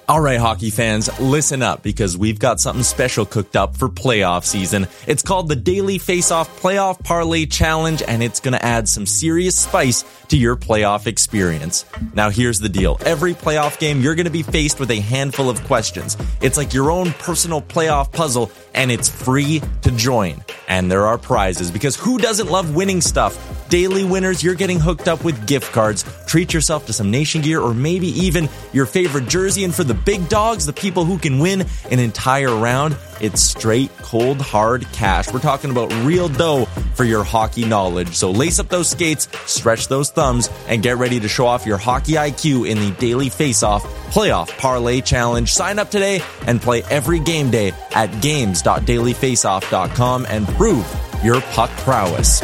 All right, hockey fans, listen up because we've got something special cooked up for playoff season. It's called the Daily Face-Off Playoff Parlay Challenge, and it's going to add some serious spice to your playoff experience. Now, here's the deal. Every playoff game, you're going to be faced with a handful of questions. It's like your own personal playoff puzzle, and it's free to join. And there are prizes, because who doesn't love winning stuff? Daily winners, you're getting hooked up with gift cards. Treat yourself to some Nation gear or maybe even your favorite jersey. And for the big dogs, the people who can win an entire round, it's straight, cold, hard cash. We're talking about real dough for your hockey knowledge. So lace up those skates, stretch those thumbs, and get ready to show off your hockey IQ in the Daily Face-Off Playoff Parlay Challenge. Sign up today and play every game day at games.dailyfaceoff.com and prove your puck prowess.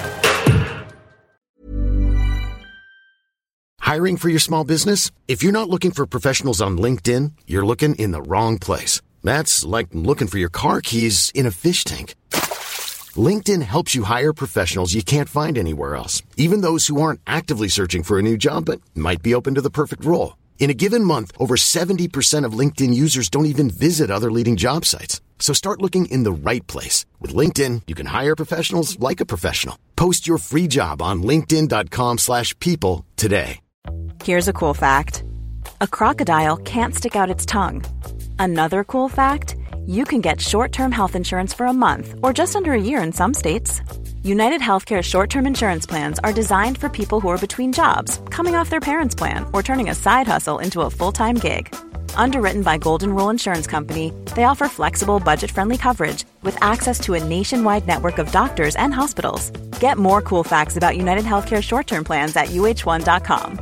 Hiring for your small business? If you're not looking for professionals on LinkedIn, you're looking in the wrong place. That's like looking for your car keys in a fish tank. LinkedIn helps you hire professionals you can't find anywhere else, even those who aren't actively searching for a new job but might be open to the perfect role. In a given month, over 70% of LinkedIn users don't even visit other leading job sites. So start looking in the right place. With LinkedIn, you can hire professionals like a professional. Post your free job on linkedin.com/people today. Here's a cool fact. A crocodile can't stick out its tongue. Another cool fact, you can get short-term health insurance for a month or just under a year in some states. United Healthcare short-term insurance plans are designed for people who are between jobs, coming off their parents' plan, or turning a side hustle into a full-time gig. Underwritten by Golden Rule Insurance Company, they offer flexible, budget-friendly coverage with access to a nationwide network of doctors and hospitals. Get more cool facts about United Healthcare short-term plans at uh1.com.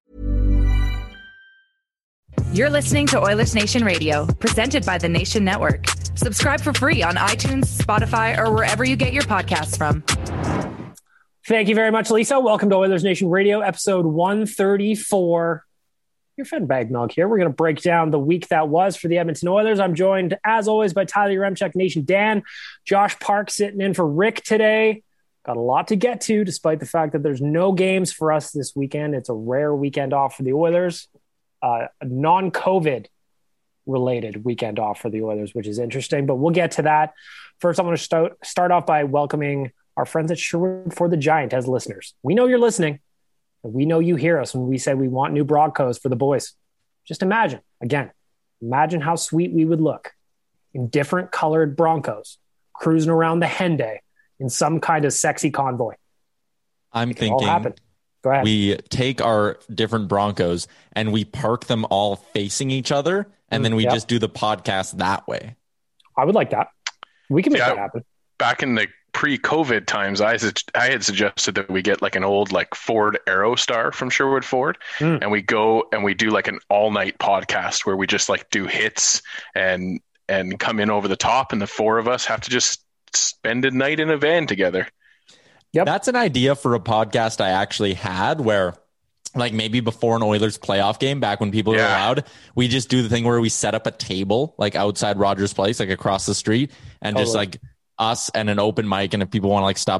You're listening to Oilers Nation Radio, presented by the Nation Network. Subscribe for free on iTunes, Spotify, or wherever you get your podcasts from. Thank you very much, Lisa. Welcome to Oilers Nation Radio, episode 134. Your Fed Bagnog here. We're going to break down the week that was for the Edmonton Oilers. I'm joined, as always, by Tyler Yaremchuk, Nation Dan, Josh Park sitting in for Rick today. Got a lot to get to, despite the fact that there's no games for us this weekend. It's a rare weekend off for the Oilers. A non-COVID related weekend off for the Oilers, which is interesting, but we'll get to that. First, I want to start off by welcoming our friends at Sherwood for the Giant as listeners. We know you're listening, and we know you hear us when we say we want new Broncos for the boys. Just imagine how sweet we would look in different colored Broncos cruising around the Henday in some kind of sexy convoy. I'm thinking we take our different Broncos and we park them all facing each other, and then we just do the podcast that way. I would like that. We can make that happen. Back in the pre-COVID times, I had suggested that we get like an old Ford Aerostar from Sherwood Ford, and we go and we do like an all-night podcast where we just do hits and come in over the top, and the four of us have to just spend a night in a van together. Yep. That's an idea for a podcast I actually had where maybe before an Oilers playoff game, back when people were allowed, we just do the thing where we set up a table outside Rogers Place, across the street, and just us and an open mic. And if people want to once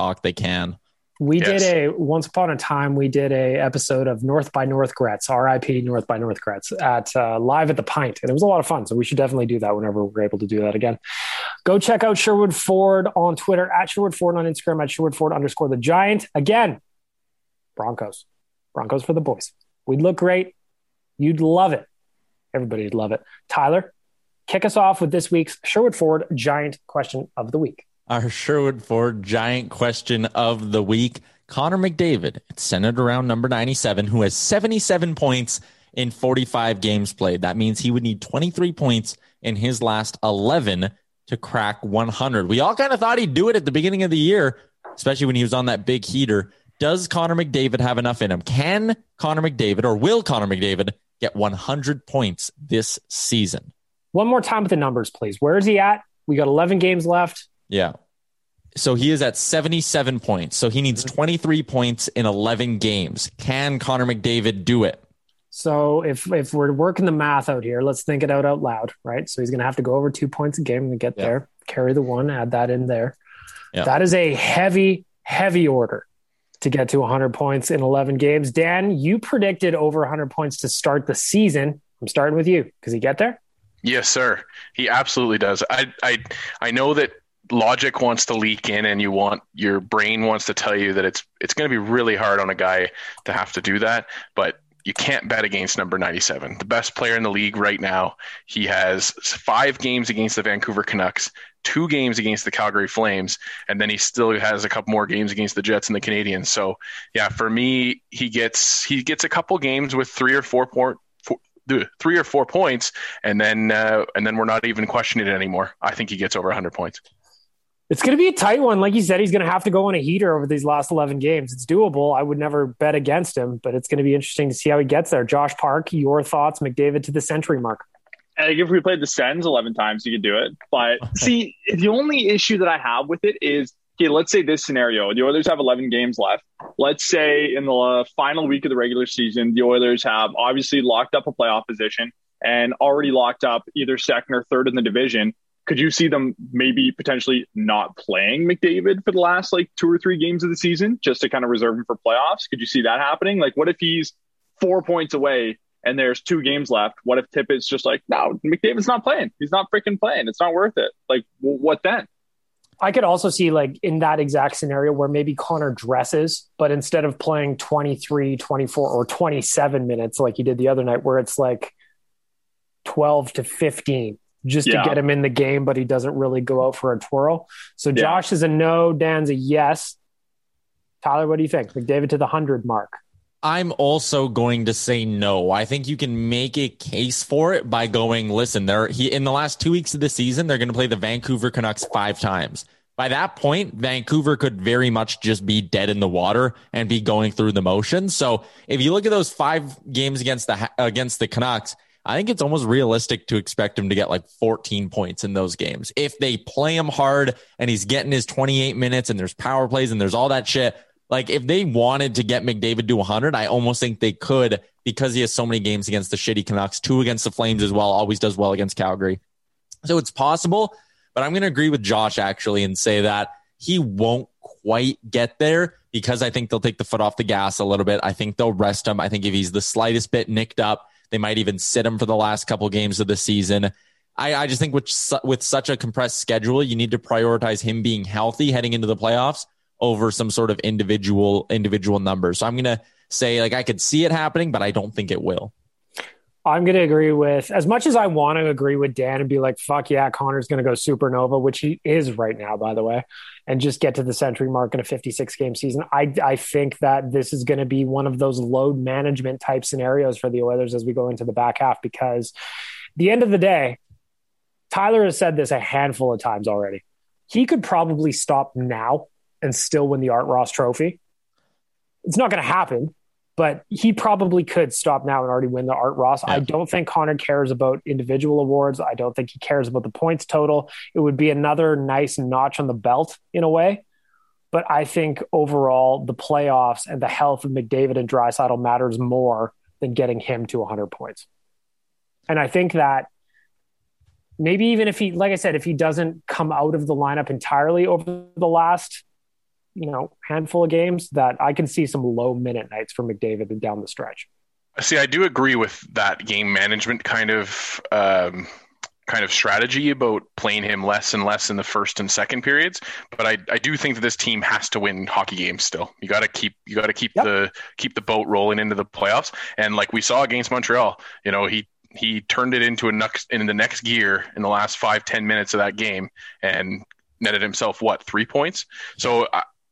upon a time, we did a episode of North by Northgretz, RIP North by Northgretz at live at the Pint. And it was a lot of fun. So we should definitely do that whenever we're able to do that again. Go check out Sherwood Ford on Twitter, at Sherwood Ford on Instagram, at Sherwood Ford _ the Giant. Again, Broncos for the boys. We'd look great. You'd love it. Everybody'd love it. Tyler, kick us off with this week's Sherwood Ford Giant question of the week. Our Sherwood Ford Giant question of the week. Connor McDavid, it's centered around number 97, who has 77 points in 45 games played. That means he would need 23 points in his last 11 to crack 100. We all kind of thought he'd do it at the beginning of the year, especially when he was on that big heater. Does Connor McDavid have enough in him? Can Connor McDavid, or will Connor McDavid, get 100 points this season? One more time with the numbers, please. Where is he at? We got 11 games left. Yeah. So he is at 77 points. So he needs 23 points in 11 games. Can Connor McDavid do it? So if we're working the math out here, let's think it out loud, right? So he's going to have to go over 2 points a game to get there, carry the one, add that in there. Yeah. That is a heavy order to get to 100 points in 11 games. Dan, you predicted over 100 points to start the season. I'm starting with you. Does he get there? Yes, sir. He absolutely does. I know that logic wants to leak in, and your brain wants to tell you that it's going to be really hard on a guy to have to do that, but you can't bet against number 97, the best player in the league right now. He has 5 games against the Vancouver Canucks, 2 games against the Calgary Flames, and then he still has a couple more games against the Jets and the Canadiens. So yeah, for me, he gets a couple games with 3 or 4 points, and then we're not even questioning it anymore. I think he gets over 100 points. It's going to be a tight one. Like you said, he's going to have to go on a heater over these last 11 games. It's doable. I would never bet against him, but it's going to be interesting to see how he gets there. Josh Park, your thoughts, McDavid to the century mark. I think if we played the Sens 11 times, you could do it. But see, the only issue that I have with it is, okay, let's say this scenario, the Oilers have 11 games left. Let's say in the final week of the regular season, the Oilers have obviously locked up a playoff position and already locked up either second or third in the division. Could you see them maybe potentially not playing McDavid for the last 2 or 3 games of the season just to kind of reserve him for playoffs? Could you see that happening? Like, what if he's 4 points away and there's 2 games left? What if Tippett's just like, no, McDavid's not playing. He's not freaking playing. It's not worth it. Like, what then? I could also see in that exact scenario where maybe Connor dresses, but instead of playing 23, 24, or 27 minutes like he did the other night, where it's 12 to 15. Just to get him in the game, but he doesn't really go out for a twirl. So Josh is a no, Dan's a yes. Tyler, what do you think? McDavid to the 100 mark. I'm also going to say no. I think you can make a case for it by going, listen, in the last 2 weeks of the season, they're going to play the Vancouver Canucks 5 times. By that point, Vancouver could very much just be dead in the water and be going through the motions. So if you look at those 5 games against the Canucks, I think it's almost realistic to expect him to get 14 points in those games. If they play him hard and he's getting his 28 minutes and there's power plays and there's all that shit, if they wanted to get McDavid to 100, I almost think they could, because he has so many games against the shitty Canucks, 2 against the Flames as well, always does well against Calgary. So it's possible, but I'm going to agree with Josh actually and say that he won't quite get there, because I think they'll take the foot off the gas a little bit. I think they'll rest him. I think if he's the slightest bit nicked up, they might even sit him for the last couple games of the season. I just think with such a compressed schedule, you need to prioritize him being healthy heading into the playoffs over some sort of individual numbers. So I'm going to say I could see it happening, but I don't think it will. I'm going to agree with, as much as I want to agree with Dan and be like, fuck yeah, Connor's going to go supernova, which he is right now, by the way, and just get to the century mark in a 56-game season. I think that this is going to be one of those load management type scenarios for the Oilers as we go into the back half, because at the end of the day, Tyler has said this a handful of times already. He could probably stop now and still win the Art Ross Trophy. It's not going to happen, but he probably could stop now and already win the Art Ross. Yeah. I don't think Connor cares about individual awards. I don't think he cares about the points total. It would be another nice notch on the belt in a way. But I think overall, the playoffs and the health of McDavid and Draisaitl matters more than getting him to 100 points. And I think that maybe even if he, like I said, if he doesn't come out of the lineup entirely over the last handful of games, that I can see some low minute nights for McDavid down the stretch. See, I do agree with that game management kind of strategy about playing him less and less in the first and second periods. But I do think that this team has to win hockey games still. You got to keep the boat rolling into the playoffs. And like we saw against Montreal, he turned it into in the next gear in the last 5-10 minutes of that game and netted himself 3 points. So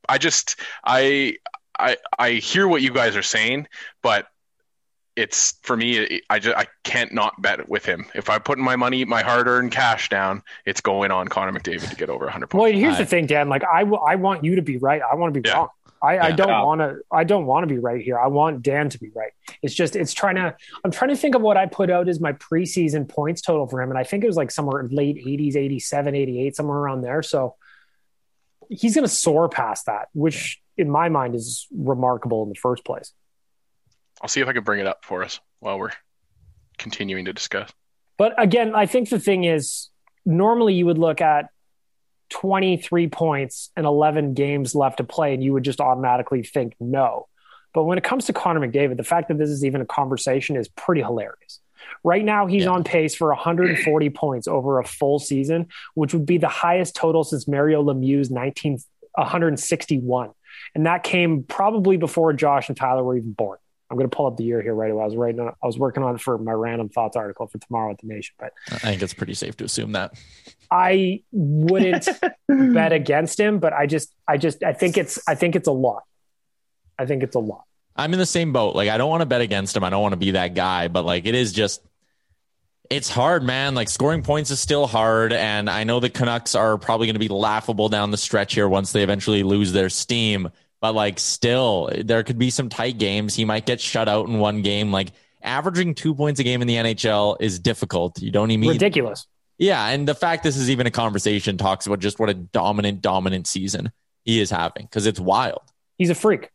I hear what you guys are saying, but it's, for me, I can't not bet with him. If I put my hard-earned cash down, it's going on Connor McDavid to get over 100 points. Well, here's the thing, Dan. I want you to be right. I want to be wrong. I don't want to be right here. I want Dan to be right. I'm trying to think of what I put out as my preseason points total for him, and I think it was somewhere late 80s, 87, 88, somewhere around there. So he's going to soar past that, which in my mind is remarkable in the first place. I'll see if I can bring it up for us while we're continuing to discuss. But again, I think the thing is, normally you would look at 23 points and 11 games left to play, and you would just automatically think no. But when it comes to Connor McDavid, the fact that this is even a conversation is pretty hilarious. Right now, he's on pace for 140 points over a full season, which would be the highest total since Mario Lemieux's 161. And that came probably before Josh and Tyler were even born. I'm going to pull up the year here right away. I was working on it for my random thoughts article for tomorrow at the Nation, but I think it's pretty safe to assume that. I wouldn't bet against him, but I think it's a lot. I think it's a lot. I'm in the same boat. Like, I don't want to bet against him. I don't want to be that guy, but like, it's hard, man. Like, scoring points is still hard. And I know the Canucks are probably going to be laughable down the stretch here once they eventually lose their steam. But like, still, there could be some tight games. He might get shut out in one game. Like, averaging 2 points a game in the NHL is difficult. You don't even ridiculous. Yeah. And the fact this is even a conversation talks about just what a dominant season he is having, because it's wild. He's a freak.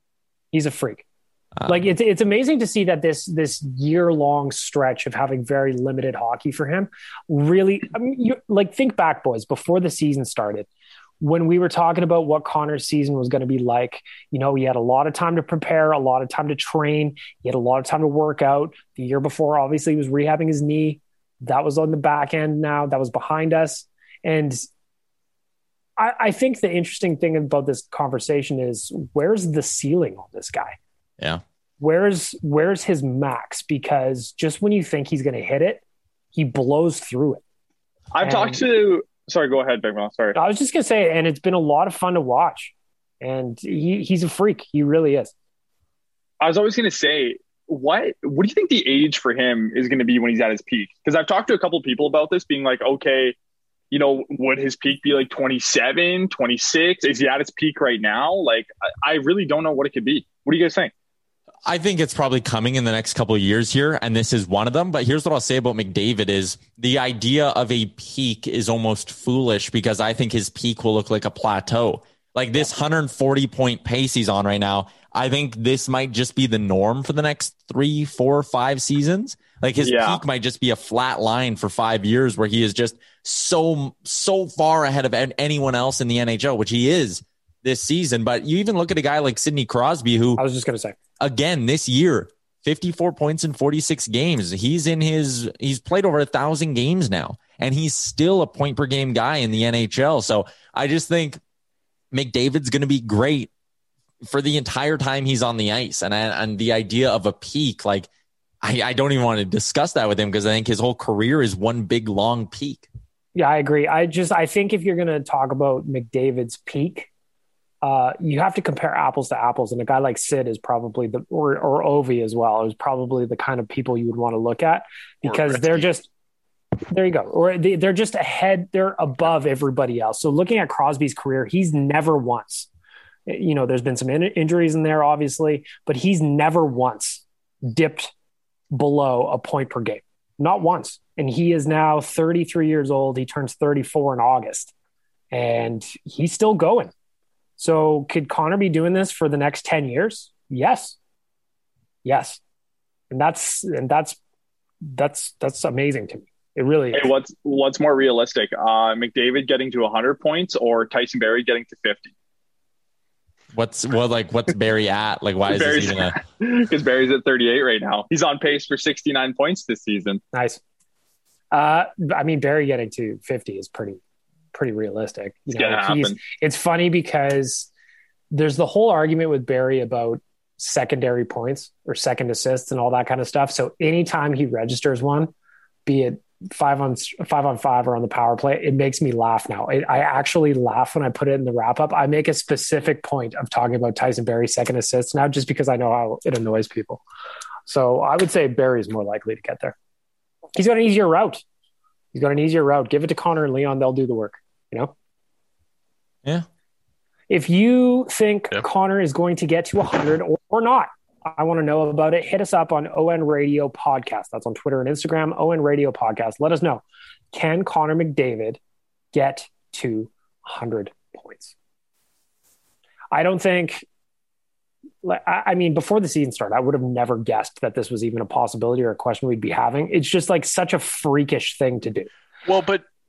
Like, it's amazing to see that this year-long stretch of having very limited hockey for him really, I mean, think back, boys, before the season started, when we were talking about what Connor's season was going to be like. He had a lot of time to prepare, a lot of time to train. He had a lot of time to work out. The year before, obviously, he was rehabbing his knee. That was on the back end now. That was behind us. And I think the interesting thing about this conversation is, where's the ceiling on this guy? Yeah. Where's his max? Because just when you think he's going to hit it, he blows through it. Sorry, go ahead, Big Mouth. Sorry. I was just going to say, and it's been a lot of fun to watch. And he's a freak. He really is. I was always going to say, what do you think the age for him is going to be when he's at his peak? Because I've talked to a couple of people about this, being like, okay, would his peak be like 27, 26? Is he at his peak right now? Like, I really don't know what it could be. What do you guys think? I think it's probably coming in the next couple of years here, and this is one of them. But here's what I'll say about McDavid is the idea of a peak is almost foolish, because I think his peak will look like a plateau. Like, this 140 point pace he's on right now, I think this might just be the norm for the next 3, 4, 5 seasons. Like, his peak might just be a flat line for 5 years where he is just so far ahead of anyone else in the NHL, which he is this season. But you even look at a guy like Sidney Crosby, who I was just going to say, again, this year, 54 points in 46 games. He's played over 1,000 games now, and he's still a point per game guy in the NHL. So I just think McDavid's going to be great for the entire time he's on the ice. And the idea of a peak, like, I don't even want to discuss that with him, because I think his whole career is one big long peak. Yeah, I agree. I think if you're going to talk about McDavid's peak, you have to compare apples to apples. And a guy like Sid is probably or Ovi as well, is probably the kind of people you would want to look at, because they're just, there you go. Or they're just ahead. They're above everybody else. So looking at Crosby's career, he's never once, there's been some injuries in there, obviously, but he's never once dipped below a point per game. Not once. And he is now 33 years old. He turns 34 in August, and he's still going. So could Connor be doing this for the next 10 years? Yes. And that's amazing to me. It really is. Hey, what's more realistic? McDavid getting to 100 points or Tyson Barrie getting to 50? What's Barrie at? Like, why is this even because Barry's at 38 right now. He's on pace for 69 points this season. Nice. Barrie getting to 50 is pretty realistic. It's funny because there's the whole argument with Barrie about secondary points or second assists and all that kind of stuff. So anytime he registers one, be it 5 on 5 or on the power play, it makes me laugh now. I actually laugh when I put it in the wrap up. I make a specific point of talking about Tyson Barrie's second assists now, just because I know how it annoys people. So I would say Barrie's more likely to get there. He's got an easier route. Give it to Connor and Leon. They'll do the work, Yeah. If you think Connor is going to get to 100 or not, I want to know about it. Hit us up on ON Radio Podcast. That's on Twitter and Instagram, ON Radio Podcast. Let us know. Can Connor McDavid get to 100 points? I don't think, before the season started, I would have never guessed that this was even a possibility or a question we'd be having. It's just like such a freakish thing to do. Well, but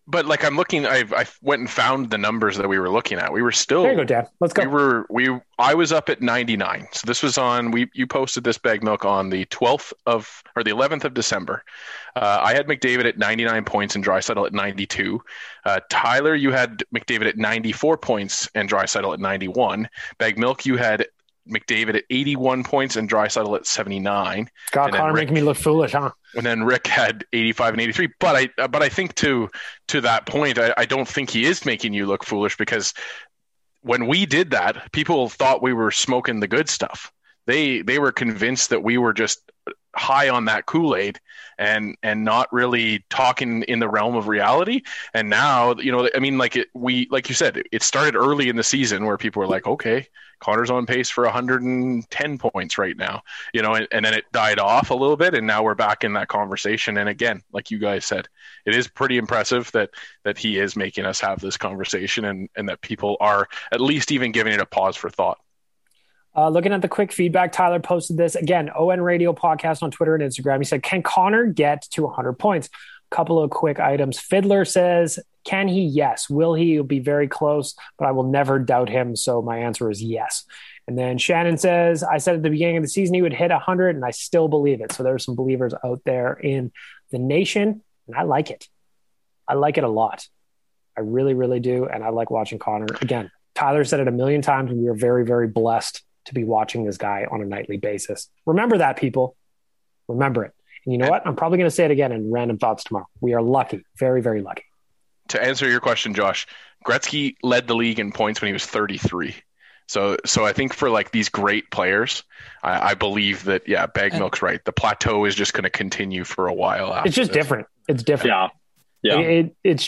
But like I'm looking, I went and found the numbers that we were looking at. We were still. There you go, Dan. Let's go. I was up at 99. So this was on. You posted this bag milk on the 11th of December. I had McDavid at 99 points and Draisaitl at 92. Tyler, you had McDavid at 94 points and Draisaitl at 91. Bag milk, you had McDavid at 81 points and Draisaitl at 79. God, Connor making me look foolish, huh? And then Rick had 85 and 83. But I think to that point, I don't think he is making you look foolish, because when we did that, people thought we were smoking the good stuff. They were convinced that we were just high on that Kool-Aid and not really talking in the realm of reality. And now, I mean, like you said, it started early in the season where people were like, okay, Connor's on pace for 110 points right now, and then it died off a little bit, and now we're back in that conversation. And again, like you guys said, it is pretty impressive that he is making us have this conversation, and that people are at least even giving it a pause for thought. Looking at the quick feedback, Tyler posted this again, ON Radio Podcast on Twitter and Instagram. He said, can Connor get to 100 points? Couple of quick items. Fiddler says, can he? Yes. Will he? He'll be very close, but I will never doubt him. So my answer is yes. And then Shannon says, I said at the beginning of the season he would hit 100, and I still believe it. So there are some believers out there in the nation, and I like it. I like it a lot. I really, really do. And I like watching Connor. Again, Tyler said it a million times, and we are very, very blessed to be watching this guy on a nightly basis. Remember that, people. Remember it. And you know what? I'm probably going to say it again in Random Thoughts tomorrow. We are lucky. Very, very lucky. To answer your question, Josh, Gretzky led the league in points when he was 33. So I think for like these great players, I believe that, yeah, Bag Milk's right. The plateau is just going to continue for a while after It's just this. Different. It's different. Yeah.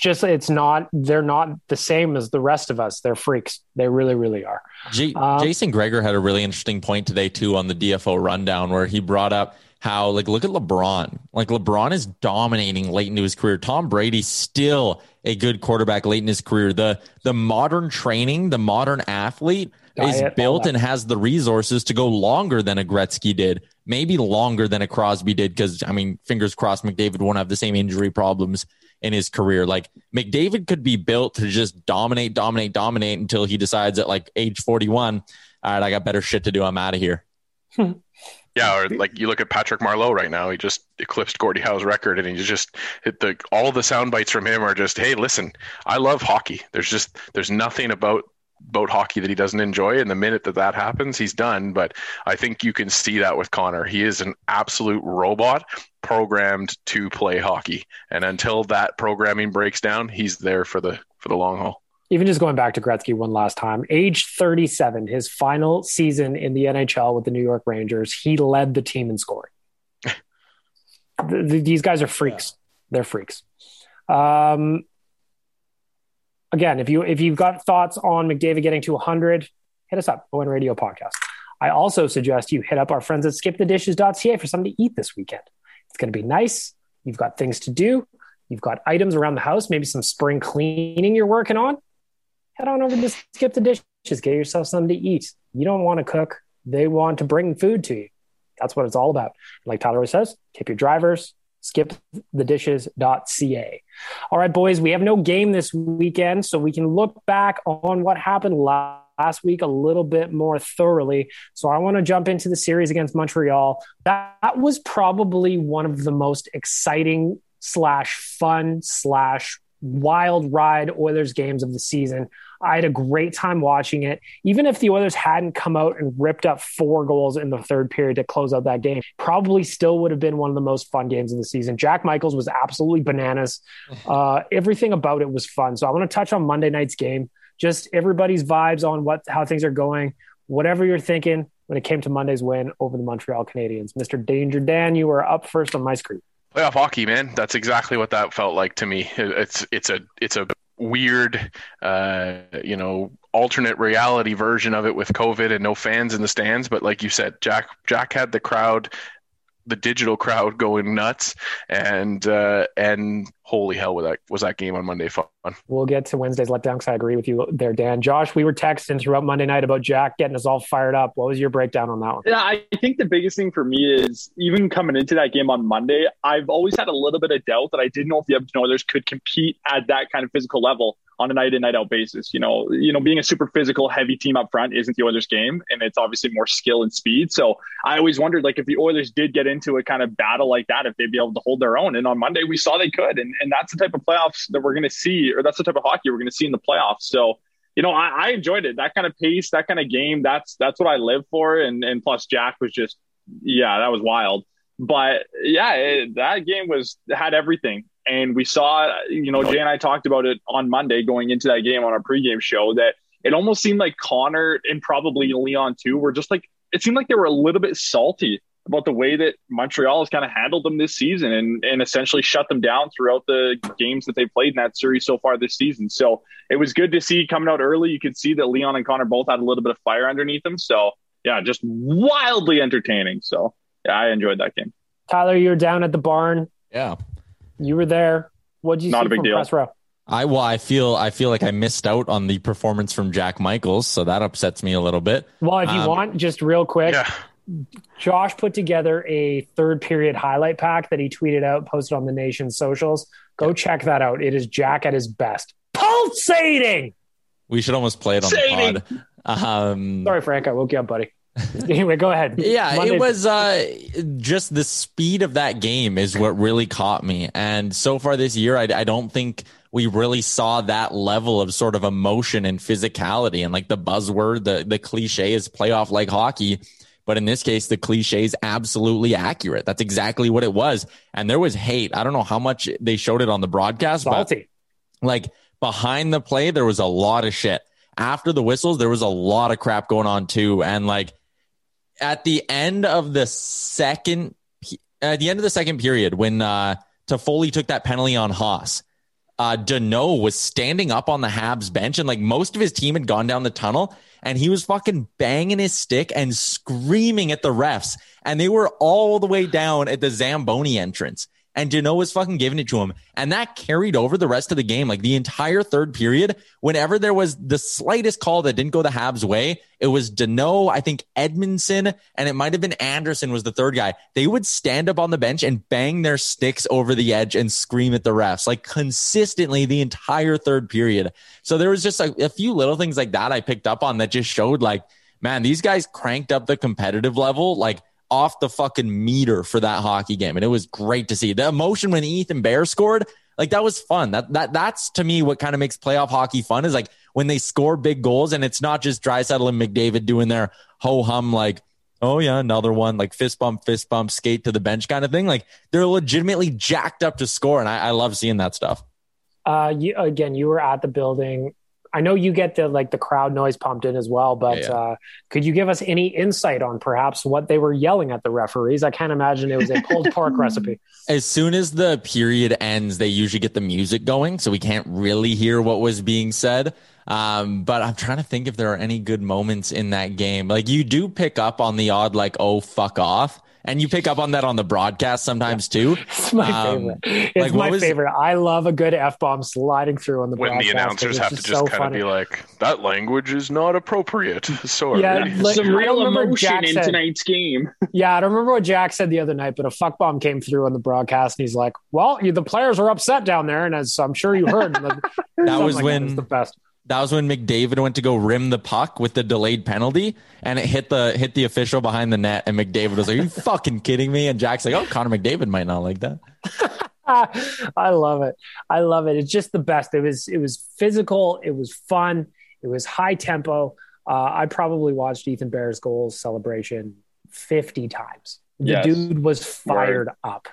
They're not the same as the rest of us. They're freaks. They really, really are. Jason Gregor had a really interesting point today too on the DFO rundown, where he brought up how, like, look at LeBron. Like, LeBron is dominating late into his career. Tom Brady's still a good quarterback late in his career. The modern training, the modern athlete is built and has the resources to go longer than a Gretzky did, maybe longer than a Crosby did, because, I mean, fingers crossed McDavid won't have the same injury problems in his career. Like, McDavid could be built to just dominate until he decides at like age 41, all right, I got better shit to do. I'm out of here. Yeah, or like you look at Patrick Marleau right now. He just eclipsed Gordie Howe's record, and he just hit all the sound bites from him are just, hey, listen, I love hockey. There's nothing about hockey that he doesn't enjoy. And the minute that happens, he's done. But I think you can see that with Connor. He is an absolute robot programmed to play hockey. And until that programming breaks down, he's there for the long haul. Even just going back to Gretzky one last time, age 37, his final season in the NHL with the New York Rangers, he led the team in scoring. These guys are freaks. They're freaks. Again, if you've got thoughts on McDavid getting to 100, hit us up, ON Radio Podcast. I also suggest you hit up our friends at skipthedishes.ca for something to eat this weekend. It's going to be nice. You've got things to do. You've got items around the house, maybe some spring cleaning you're working on. Head on over to Skip the Dishes. Get yourself something to eat. You don't want to cook. They want to bring food to you. That's what it's all about. Like Tyler always says, tip your drivers, skipthedishes.ca. All right, boys, we have no game this weekend, so we can look back on what happened last week a little bit more thoroughly. So I want to jump into the series against Montreal. That was probably one of the most exciting / fun / wild ride Oilers games of the season. I had a great time watching it. Even if the Oilers hadn't come out and ripped up 4 goals in the third period to close out that game, probably still would have been one of the most fun games of the season. Jack Michaels was absolutely bananas. Everything about it was fun. So I want to touch on Monday night's game, just everybody's vibes on how things are going, whatever you're thinking when it came to Monday's win over the Montreal Canadiens. Mr. Danger Dan, you were up first on my screen. Playoff hockey, man. That's exactly what that felt like to me. It's a weird, alternate reality version of it with COVID and no fans in the stands. But like you said, Jack had the crowd, the digital crowd going nuts, and holy hell, was that game on Monday fun. We'll get to Wednesday's letdown because I agree with you there, Dan. Josh, we were texting throughout Monday night about Jack getting us all fired up. What was your breakdown on that one? Yeah, I think the biggest thing for me is even coming into that game on Monday, I've always had a little bit of doubt that I didn't know if the Edmonton Oilers could compete at that kind of physical level on a night in, night out basis. You know, being a super physical, heavy team up front isn't the Oilers game, and it's obviously more skill and speed. So I always wondered, like, if the Oilers did get into a kind of battle like that, if they'd be able to hold their own. And on Monday, we saw they could. And that's the type of playoffs that we're going to see, or that's the type of hockey we're going to see in the playoffs. So, I enjoyed it. That kind of pace, that kind of game, that's what I live for. And plus Jack was just, that was wild. But that game had everything. And we saw, Jay and I talked about it on Monday going into that game on our pregame show, that it almost seemed like Connor and probably Leon too were just like, it seemed like they were a little bit salty about the way that Montreal has kind of handled them this season and essentially shut them down throughout the games that they played in that series so far this season. So it was good to see coming out early. You could see that Leon and Connor both had a little bit of fire underneath them. So just wildly entertaining. So I enjoyed that game. Tyler, you were down at the barn. Yeah. You were there. What did you see from press row? I feel like I missed out on the performance from Jack Michaels, so that upsets me a little bit. Well, if you want, just real quick, Josh put together a third period highlight pack that he tweeted out, posted on the Nation's socials. Go check that out. It is Jack at his best. Pulsating! We should almost play it on the pod. Sorry, Frank. I woke you up, buddy. Anyway, go ahead. Yeah, Monday. It was just the speed of that game is what really caught me. And so far this year, I don't think we really saw that level of sort of emotion and physicality. And like the buzzword, the cliche is playoff like hockey. But in this case, the cliche is absolutely accurate. That's exactly what it was. And there was hate. I don't know how much they showed it on the broadcast, Salty. But like behind the play, there was a lot of shit. After the whistles, there was a lot of crap going on too. And like at the end of the second period, when Toffoli took that penalty on Haas, Danault was standing up on the Habs bench, and like most of his team had gone down the tunnel, and he was fucking banging his stick and screaming at the refs, and they were all the way down at the Zamboni entrance, and Danault was fucking giving it to him, and that carried over the rest of the game. Like the entire third period, whenever there was the slightest call that didn't go the Habs' way, it was Danault, I think Edmondson, and it might have been Anderson was the third guy. They would stand up on the bench and bang their sticks over the edge and scream at the refs, like consistently the entire third period. So there was just a few little things like that I picked up on that just showed like, man, these guys cranked up the competitive level, like off the fucking meter for that hockey game. And it was great to see the emotion when Ethan Bear scored. Like that was fun. That's to me what kind of makes playoff hockey fun, is like when they score big goals and it's not just Draisaitl and McDavid doing their ho hum, like, oh yeah, another one, like fist bump, skate to the bench kind of thing. Like they're legitimately jacked up to score. And I love seeing that stuff. You were at the building. I know you get the crowd noise pumped in as well, but could you give us any insight on perhaps what they were yelling at the referees? I can't imagine it was a pulled pork recipe. As soon as the period ends, they usually get the music going, so we can't really hear what was being said. But I'm trying to think if there are any good moments in that game. Like you do pick up on the odd, like, oh, fuck off. And you pick up on that on the broadcast sometimes too. It's my favorite. It's my favorite. I love a good F-bomb sliding through on the broadcast. When the announcers have to just kind of be like, that language is not appropriate. Sorry. Some real emotion in tonight's game. Yeah, I don't remember what Jack said the other night, but a fuck bomb came through on the broadcast and he's like, well, the players are upset down there. And as I'm sure you heard, that was the best. That was when McDavid went to go rim the puck with the delayed penalty, and it hit the official behind the net. And McDavid was like, "Are you fucking kidding me?" And Jack's like, "Oh, Connor McDavid might not like that." I love it. It's just the best. It was physical. It was fun. It was high tempo. I probably watched Ethan Bear's goals celebration 50 times. The dude was fired up.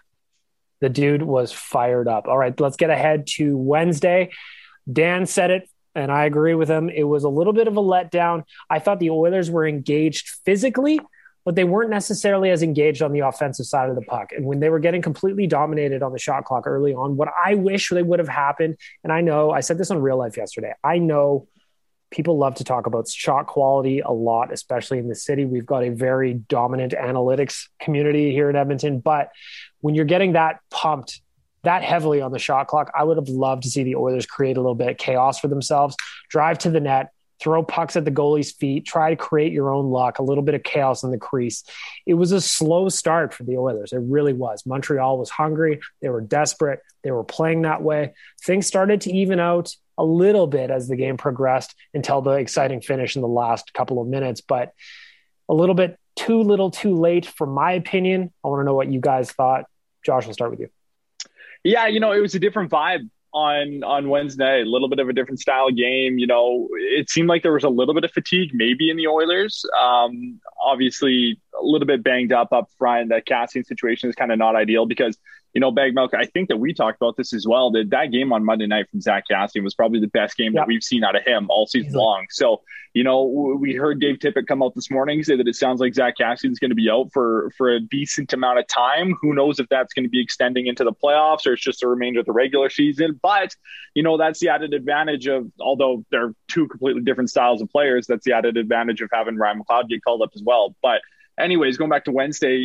All right, let's get ahead to Wednesday. Dan said it, and I agree with him. It was a little bit of a letdown. I thought the Oilers were engaged physically, but they weren't necessarily as engaged on the offensive side of the puck. And when they were getting completely dominated on the shot clock early on, what I wish they would have happened, and I know, I said this on Real Life yesterday, I know people love to talk about shot quality a lot, especially in the city. We've got a very dominant analytics community here in Edmonton. But when you're getting that pumped that heavily on the shot clock. I would have loved to see the Oilers create a little bit of chaos for themselves, drive to the net, throw pucks at the goalie's feet, try to create your own luck, a little bit of chaos in the crease. It was a slow start for the Oilers. It really was. Montreal was hungry. They were desperate. They were playing that way. Things started to even out a little bit as the game progressed until the exciting finish in the last couple of minutes, but a little bit too little too late, for my opinion. I want to know what you guys thought. Josh, we'll start with you. Yeah, it was a different vibe on Wednesday, a little bit of a different style game. It seemed like there was a little bit of fatigue maybe in the Oilers. Obviously a little bit banged up front. That Kassian situation is kind of not ideal because, Bag Milk, I think that we talked about this as well, that game on Monday night from Zack Kassian was probably the best game that we've seen out of him all season long. So, we heard Dave Tippett come out this morning say that it sounds like Zack Kassian is going to be out for a decent amount of time. Who knows if that's going to be extending into the playoffs or it's just a remainder of the regular season. But, that's the added advantage of, although they're two completely different styles of players, that's the added advantage of having Ryan McLeod get called up as well. But anyways, going back to Wednesday,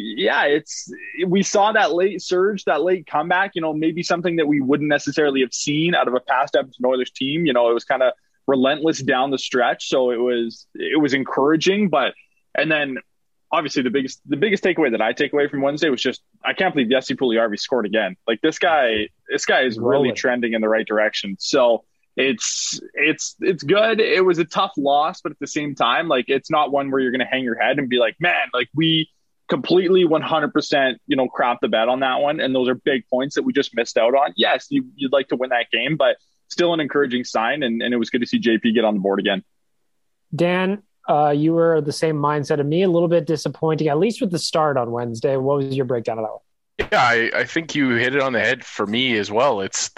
we saw that late surge, that late comeback, maybe something that we wouldn't necessarily have seen out of a past Edmonton Oilers team. It was kind of relentless down the stretch. So it was encouraging, and then obviously the biggest takeaway that I take away from Wednesday was just, I can't believe Jesse Puljujarvi scored again. Like this guy is really trending in the right direction. So it's good. It was a tough loss, but at the same time, like it's not one where you're going to hang your head and be like, man, like we completely 100%, crap the bed on that one. And those are big points that we just missed out on. Yes, you'd like to win that game, but still an encouraging sign. And it was good to see JP get on the board again. Dan, you were the same mindset of me, a little bit disappointing, at least with the start on Wednesday. What was your breakdown of that one? Yeah, I think you hit it on the head for me as well. It's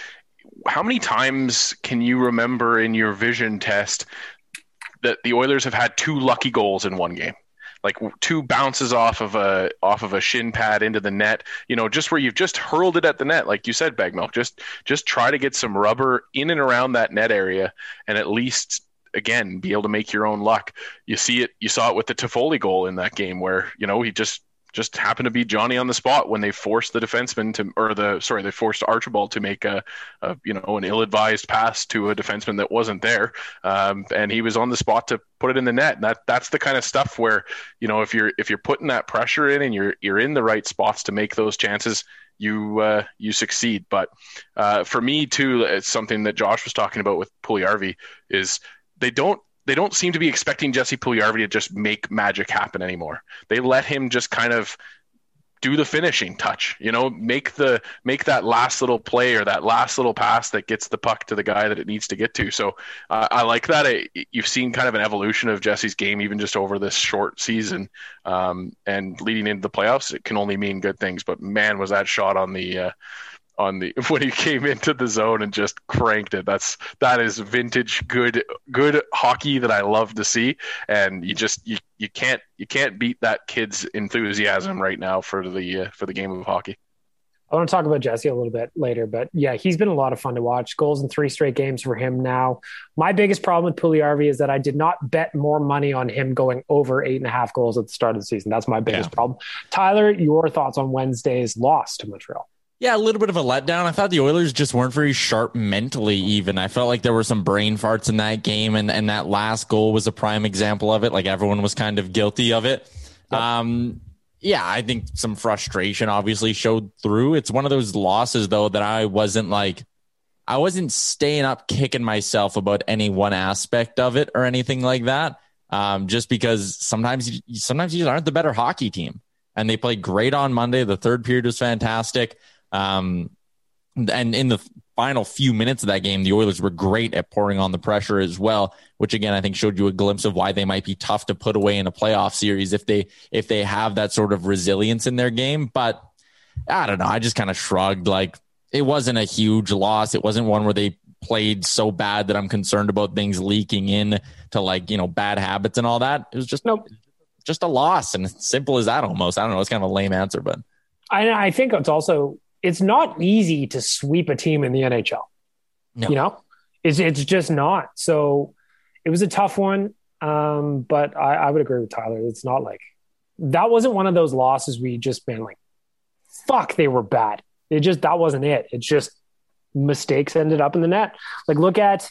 how many times can you remember in your vision test that the Oilers have had two lucky goals in one game? Like two bounces off of a shin pad into the net, just where you've just hurled it at the net. Like you said, Bag Milk, just try to get some rubber in and around that net area and at least, again, be able to make your own luck. You saw it with the Toffoli goal in that game where, he just happened to be Johnny on the spot when they forced the defenseman they forced Archibald to make an ill-advised pass to a defenseman that wasn't there. And he was on the spot to put it in the net. And that's the kind of stuff where, if you're putting that pressure in and you're in the right spots to make those chances, you succeed. But for me too, it's something that Josh was talking about with Puljujarvi is they don't seem to be expecting Jesse Puljujarvi to just make magic happen anymore. They let him just kind of do the finishing touch, make that last little play or that last little pass that gets the puck to the guy that it needs to get to. So I like that. You've seen kind of an evolution of Jesse's game, even just over this short season, and leading into the playoffs, it can only mean good things. But man, was that shot on the when he came into the zone and just cranked it. That is vintage good hockey that I love to see. And you can't beat that kid's enthusiasm right now for the game of hockey. I want to talk about Jesse a little bit later, but yeah, he's been a lot of fun to watch. Goals in 3 straight games for him now. My biggest problem with Puljujarvi is that I did not bet more money on him going over 8.5 goals at the start of the season. That's my biggest problem. Tyler, your thoughts on Wednesday's loss to Montreal? Yeah, a little bit of a letdown. I thought the Oilers just weren't very sharp mentally even. I felt like there were some brain farts in that game, and that last goal was a prime example of it. Like everyone was kind of guilty of it. Yep. Yeah, I think some frustration obviously showed through. It's one of those losses, though, that I wasn't staying up kicking myself about any one aspect of it or anything like that. Just because sometimes you aren't the better hockey team. And they played great on Monday. The third period was fantastic. And in the final few minutes of that game, the Oilers were great at pouring on the pressure as well, which again, I think showed you a glimpse of why they might be tough to put away in a playoff series if they have that sort of resilience in their game. But I don't know. I just kind of shrugged. Like it wasn't a huge loss. It wasn't one where they played so bad that I'm concerned about things leaking in to bad habits and all that. It was just just a loss, and it's simple as that almost. I don't know. It's kind of a lame answer, but I think it's not easy to sweep a team in the NHL. No. It's just not. So it was a tough one. But I would agree with Tyler. It's not like that wasn't one of those losses we just been like, fuck, they were bad. That wasn't it. It's just mistakes ended up in the net. Like, look at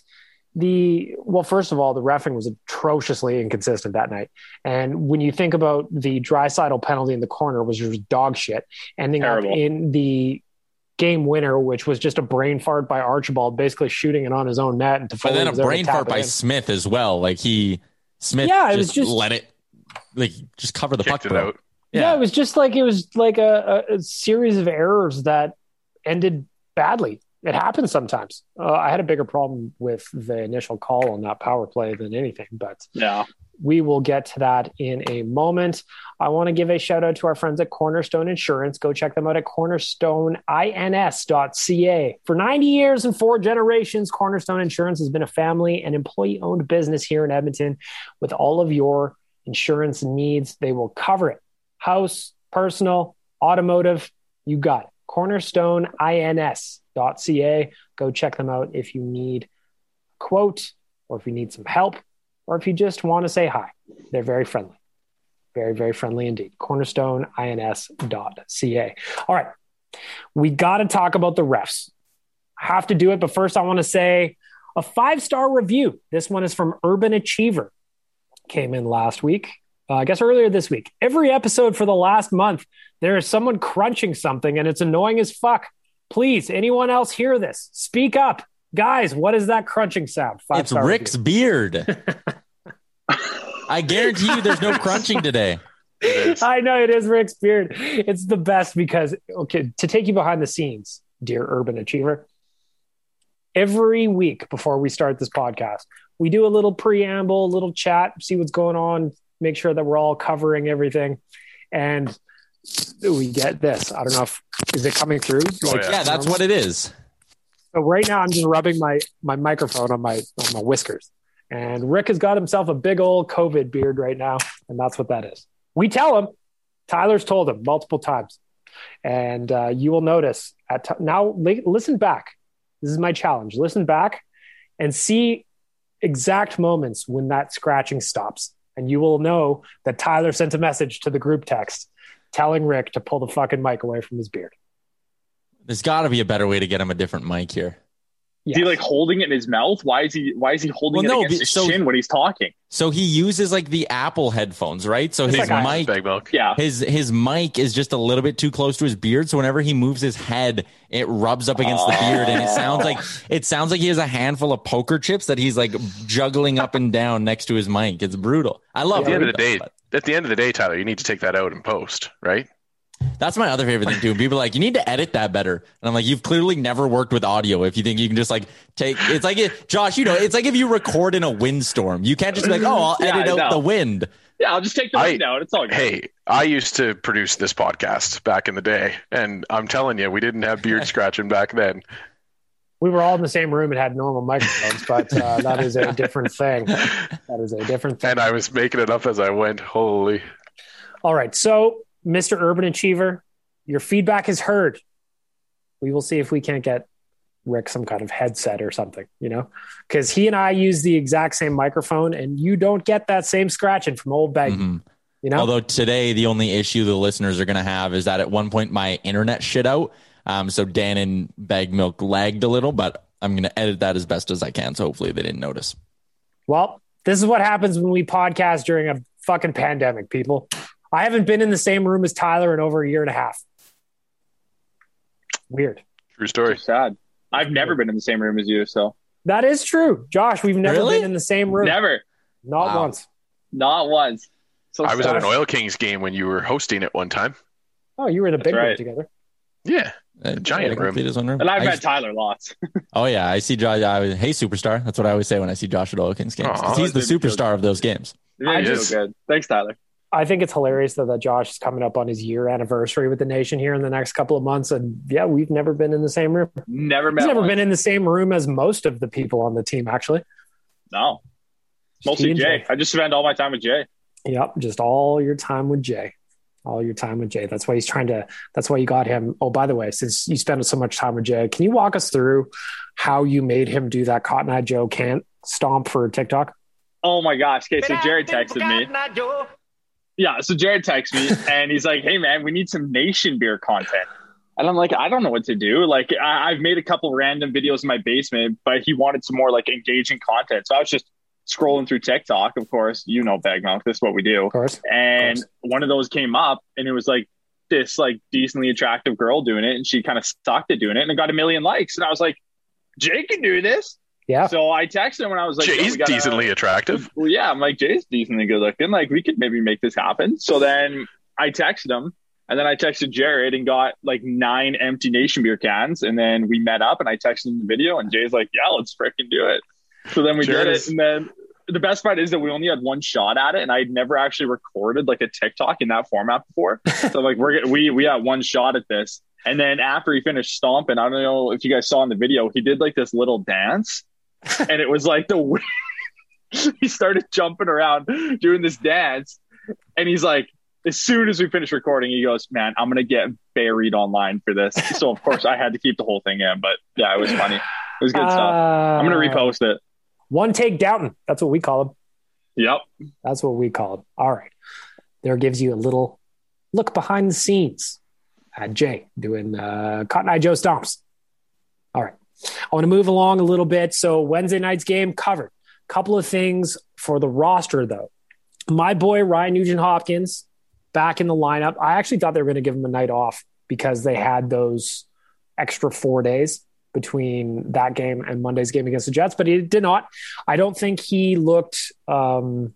first of all, the reffing was atrociously inconsistent that night. And when you think about the Draisaitl penalty in the corner, was just dog shit, ending Terrible. Up in the game winner, which was just a brain fart by Archibald, basically shooting it on his own net. And but then a brain fart by Smith as well. Like Smith just let it, like, just cover the puck out. Yeah, it was just like a series of errors that ended badly. It happens sometimes. I had a bigger problem with the initial call on that power play than anything, but yeah, we will get to that in a moment. I want to give a shout out to our friends at Cornerstone Insurance. Go check them out at cornerstoneins.ca. For 90 years and 4 generations, Cornerstone Insurance has been a family and employee-owned business here in Edmonton. With all of your insurance needs, they will cover it. House, personal, automotive, you got it. cornerstoneins.ca. Go check them out if you need a quote, or if you need some help, or if you just want to say hi. They're very friendly. Very, very friendly indeed. cornerstoneins.ca. All right. We got to talk about the refs. I have to do it, but first I want to say a 5-star review. This one is from Urban Achiever. Came in last week. I guess earlier this week. Every episode for the last month, there is someone crunching something and it's annoying as fuck. Please, anyone else hear this? Speak up. Guys, what is that crunching sound? It's Rick's beard. I guarantee you there's no crunching today. I know it is Rick's beard. It's the best because, okay, to take you behind the scenes, dear Urban Achiever, every week before we start this podcast, we do a little preamble, a little chat, see what's going on, make sure that we're all covering everything. And we get this. I don't know is it coming through? Yeah, that's what it is. So right now I'm just rubbing my microphone on my whiskers. And Rick has got himself a big old COVID beard right now. And that's what that is. We tell him, Tyler's told him multiple times. And you will notice now, listen back. This is my challenge. Listen back and see exact moments when that scratching stops. And you will know that Tyler sent a message to the group text telling Rick to pull the fucking mic away from his beard. There's got to be a better way to get him a different mic here. Yes. Is he like holding it in his mouth? Why is he holding it against his chin when he's talking? So he uses like the Apple headphones, right? So his mic, his mic is just a little bit too close to his beard. So whenever he moves his head, it rubs up against the beard, and it sounds like he has a handful of poker chips that he's like juggling up and down next to his mic. It's brutal. I love it. At the end of the day, Tyler, you need to take that out and post, right? That's my other favorite thing too. People are like, you need to edit that better. And I'm like, you've clearly never worked with audio if you think you can just like it's like Josh, it's like if you record in a windstorm, you can't just be like, I'll edit out the wind. Yeah, I'll just take the wind out. It's all good. Hey, I used to produce this podcast back in the day, and I'm telling you, we didn't have beard scratching back then. We were all in the same room and had normal microphones, but that is a different thing. That is a different thing. And I was making it up as I went. Holy. All right, so Mr. Urban Achiever, your feedback is heard. We will see if we can't get Rick some kind of headset or something, because he and I use the exact same microphone and you don't get that same scratching from old Bag. Mm-hmm. Although today, the only issue the listeners are going to have is that at one point my internet shit out. So Dan and Bag Milk lagged a little, but I'm going to edit that as best as I can. So hopefully they didn't notice. Well, this is what happens when we podcast during a fucking pandemic, people. I haven't been in the same room as Tyler in over a year and a half. Weird. True story. It's sad. I've never been in the same room as you, so. That is true. Josh, we've never been in the same room. Never. Not once. Not once. So I was at an Oil Kings game when you were hosting it one time. Oh, you were in a big room together. Yeah. A giant room. And I've met Tyler lots. Oh, yeah. I see Josh. Hey, superstar. That's what I always say when I see Josh at Oil Kings games. He's the superstar of those games. Good. Thanks, Tyler. I think it's hilarious that Josh is coming up on his year anniversary with the Nation here in the next couple of months. And yeah, we've never been in the same room. He's never been in the same room as most of the people on the team, actually. No. Mostly Jay. I just spend all my time with Jay. Yep. Just all your time with Jay. All your time with Jay. That's why that's why you got him. Oh, by the way, since you spent so much time with Jay, can you walk us through how you made him do that Cotton Eye Joe can't stomp for TikTok? Oh my gosh. Okay. So Jared texted me. Yeah, so Jared texts me and he's like, hey, man, we need some Nation beer content. And I'm like, I don't know what to do. Like, I've made a couple random videos in my basement, but he wanted some more like engaging content. So I was just scrolling through TikTok, of course, you know, Bag Milk, this is what we do. Of course. And one of those came up and it was like this like decently attractive girl doing it. And she kind of sucked at doing it and it got 1 million likes. And I was like, Jay can do this. Yeah. So I texted him and I was like, Jay's decently attractive. Well, yeah. I'm like, Jay's decently good looking. Like, we could maybe make this happen. So then I texted him. And then I texted Jared and got like 9 empty Nation beer cans. And then we met up and I texted him the video and Jay's like, yeah, let's freaking do it. So then we did it. And then the best part is that we only had one shot at it. And I'd never actually recorded like a TikTok in that format before. So like we had one shot at this. And then after he finished stomping, I don't know if you guys saw in the video, he did like this little dance. And it was like he started jumping around doing this dance. And he's like, as soon as we finished recording, he goes, man, I'm going to get buried online for this. So, of course, I had to keep the whole thing in. But, yeah, it was funny. It was good stuff. I'm going to repost it. One take Downton. That's what we call him. Yep. That's what we call him. All right. There gives you a little look behind the scenes at Jay doing Cotton Eye Joe Stomps. All right. I want to move along a little bit. So, Wednesday night's game covered. Couple of things for the roster, though. My boy, Ryan Nugent-Hopkins, back in the lineup. I actually thought they were going to give him a night off because they had those extra 4 days between that game and Monday's game against the Jets, but he did not. I don't think he looked all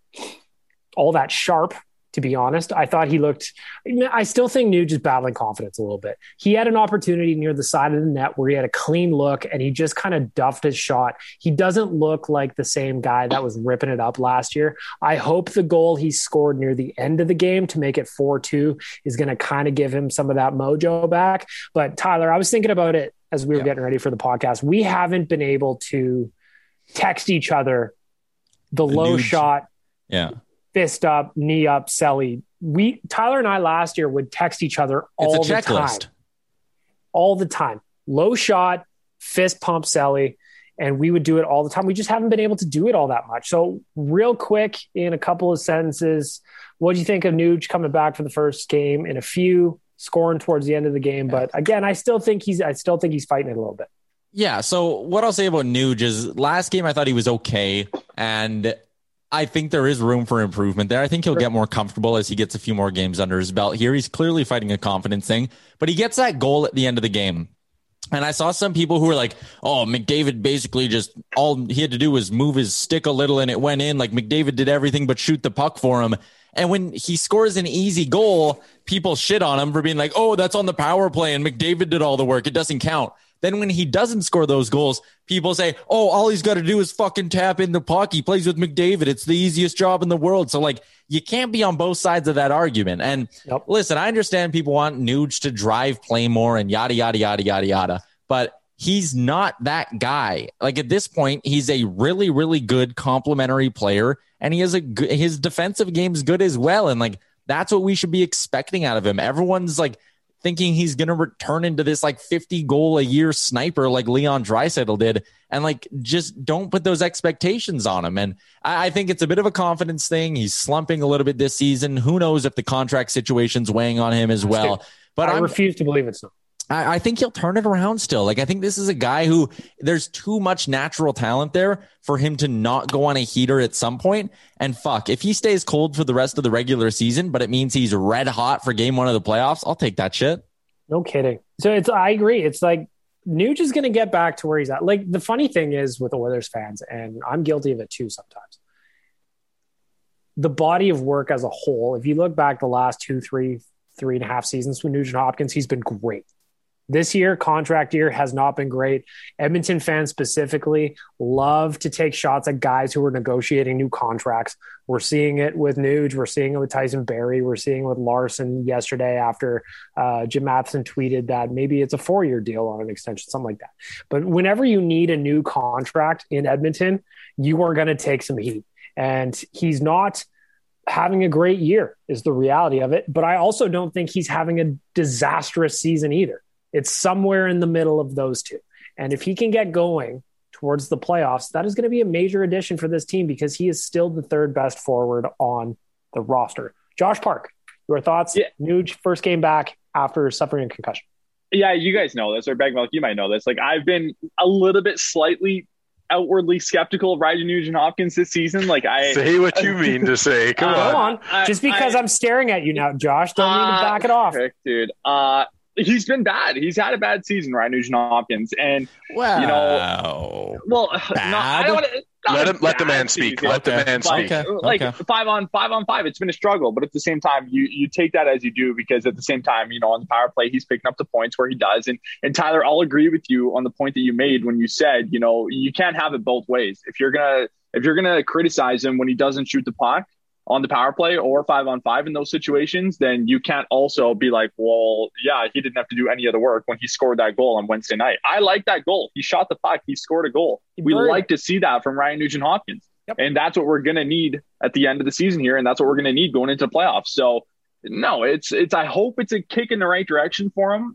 that sharp, to be honest. I thought he looked, I still think Nuge is battling confidence a little bit. He had an opportunity near the side of the net where he had a clean look and he just kind of duffed his shot. He doesn't look like the same guy that was ripping it up last year. I hope the goal he scored near the end of the game to make it 4-2 is going to kind of give him some of that mojo back. But Tyler, I was thinking about it as we were getting ready for the podcast. We haven't been able to text each other the low Nuge shot. Yeah. Fist up, knee up, Selly. Tyler and I last year would text each other all the time. All the time. Low shot, fist pump, Selly. And we would do it all the time. We just haven't been able to do it all that much. So real quick, in a couple of sentences, what do you think of Nuge coming back for the first game in a few, scoring towards the end of the game? But again, I still think he's fighting it a little bit. Yeah. So what I'll say about Nuge is last game, I thought he was okay. And I think there is room for improvement there. I think he'll get more comfortable as he gets a few more games under his belt here. He's clearly fighting a confidence thing, but he gets that goal at the end of the game. And I saw some people who were like, oh, McDavid basically just all he had to do was move his stick a little and it went in. Like McDavid did everything but shoot the puck for him. And when he scores an easy goal, people shit on him for being like, oh, that's on the power play and McDavid did all the work. It doesn't count. Then when he doesn't score those goals, people say, oh, all he's got to do is fucking tap in the puck. He plays with McDavid. It's the easiest job in the world. So, like, you can't be on both sides of that argument. And listen, I understand people want Nuge to drive play more and yada, yada, yada, yada, yada. But he's not that guy. Like, at this point, he's a really, really good complementary player. And he has his defensive game is good as well. And, like, that's what we should be expecting out of him. Everyone's, like, thinking he's going to return into this like 50 goal a year sniper like Leon Draisaitl did. And like, just don't put those expectations on him. And I think it's a bit of a confidence thing. He's slumping a little bit this season. Who knows if the contract situation's weighing on him as well. But I refuse to believe it's not. I think he'll turn it around still. Like, I think this is a guy who there's too much natural talent there for him to not go on a heater at some point. And fuck, if he stays cold for the rest of the regular season, but it means he's red hot for game 1 of the playoffs, I'll take that shit. No kidding. So I agree. It's like Nuge is going to get back to where he's at. Like, the funny thing is with Oilers fans, and I'm guilty of it too sometimes, the body of work as a whole, if you look back the last 3.5 seasons with Nugent-Hopkins, he's been great. This year, contract year, has not been great. Edmonton fans specifically love to take shots at guys who are negotiating new contracts. We're seeing it with Nuge. We're seeing it with Tyson Barrie. We're seeing it with Larson yesterday after Jim Matheson tweeted that maybe it's a 4-year deal on an extension, something like that. But whenever you need a new contract in Edmonton, you are going to take some heat. And he's not having a great year is the reality of it. But I also don't think he's having a disastrous season either. It's somewhere in the middle of those two. And if he can get going towards the playoffs, that is going to be a major addition for this team because he is still the 3rd best forward on the roster. Josh Park, your thoughts? Yeah. Nuge, first game back after suffering a concussion. Yeah, you guys know this, or Bag Milk, you might know this. Like, I've been a little bit slightly outwardly skeptical of Ryan Nugent-Hopkins this season. Like, say what you mean to say. Come on. Just because I'm staring at you now, Josh, don't mean to back it off. Dude, he's been bad. He's had a bad season, Ryan Nugent-Hopkins, and wow. you know, well, no, I don't want to. Let the man speak. Let the man speak. Like 5 on 5, it's been a struggle. But at the same time, you take that as you do, because at the same time, you know, on the power play, he's picking up the points where he does. And Tyler, I'll agree with you on the point that you made when you said, you know, you can't have it both ways. If you're gonna criticize him when he doesn't shoot the puck on the power play or 5 on 5 in those situations, then you can't also be like, well, yeah, he didn't have to do any other work when he scored that goal on Wednesday night. I like that goal. He shot the puck. He scored a goal. We like to see that from Ryan Nugent-Hopkins. Yep. And that's what we're going to need at the end of the season here. And that's what we're going to need going into playoffs. So no, it's, I hope it's a kick in the right direction for him.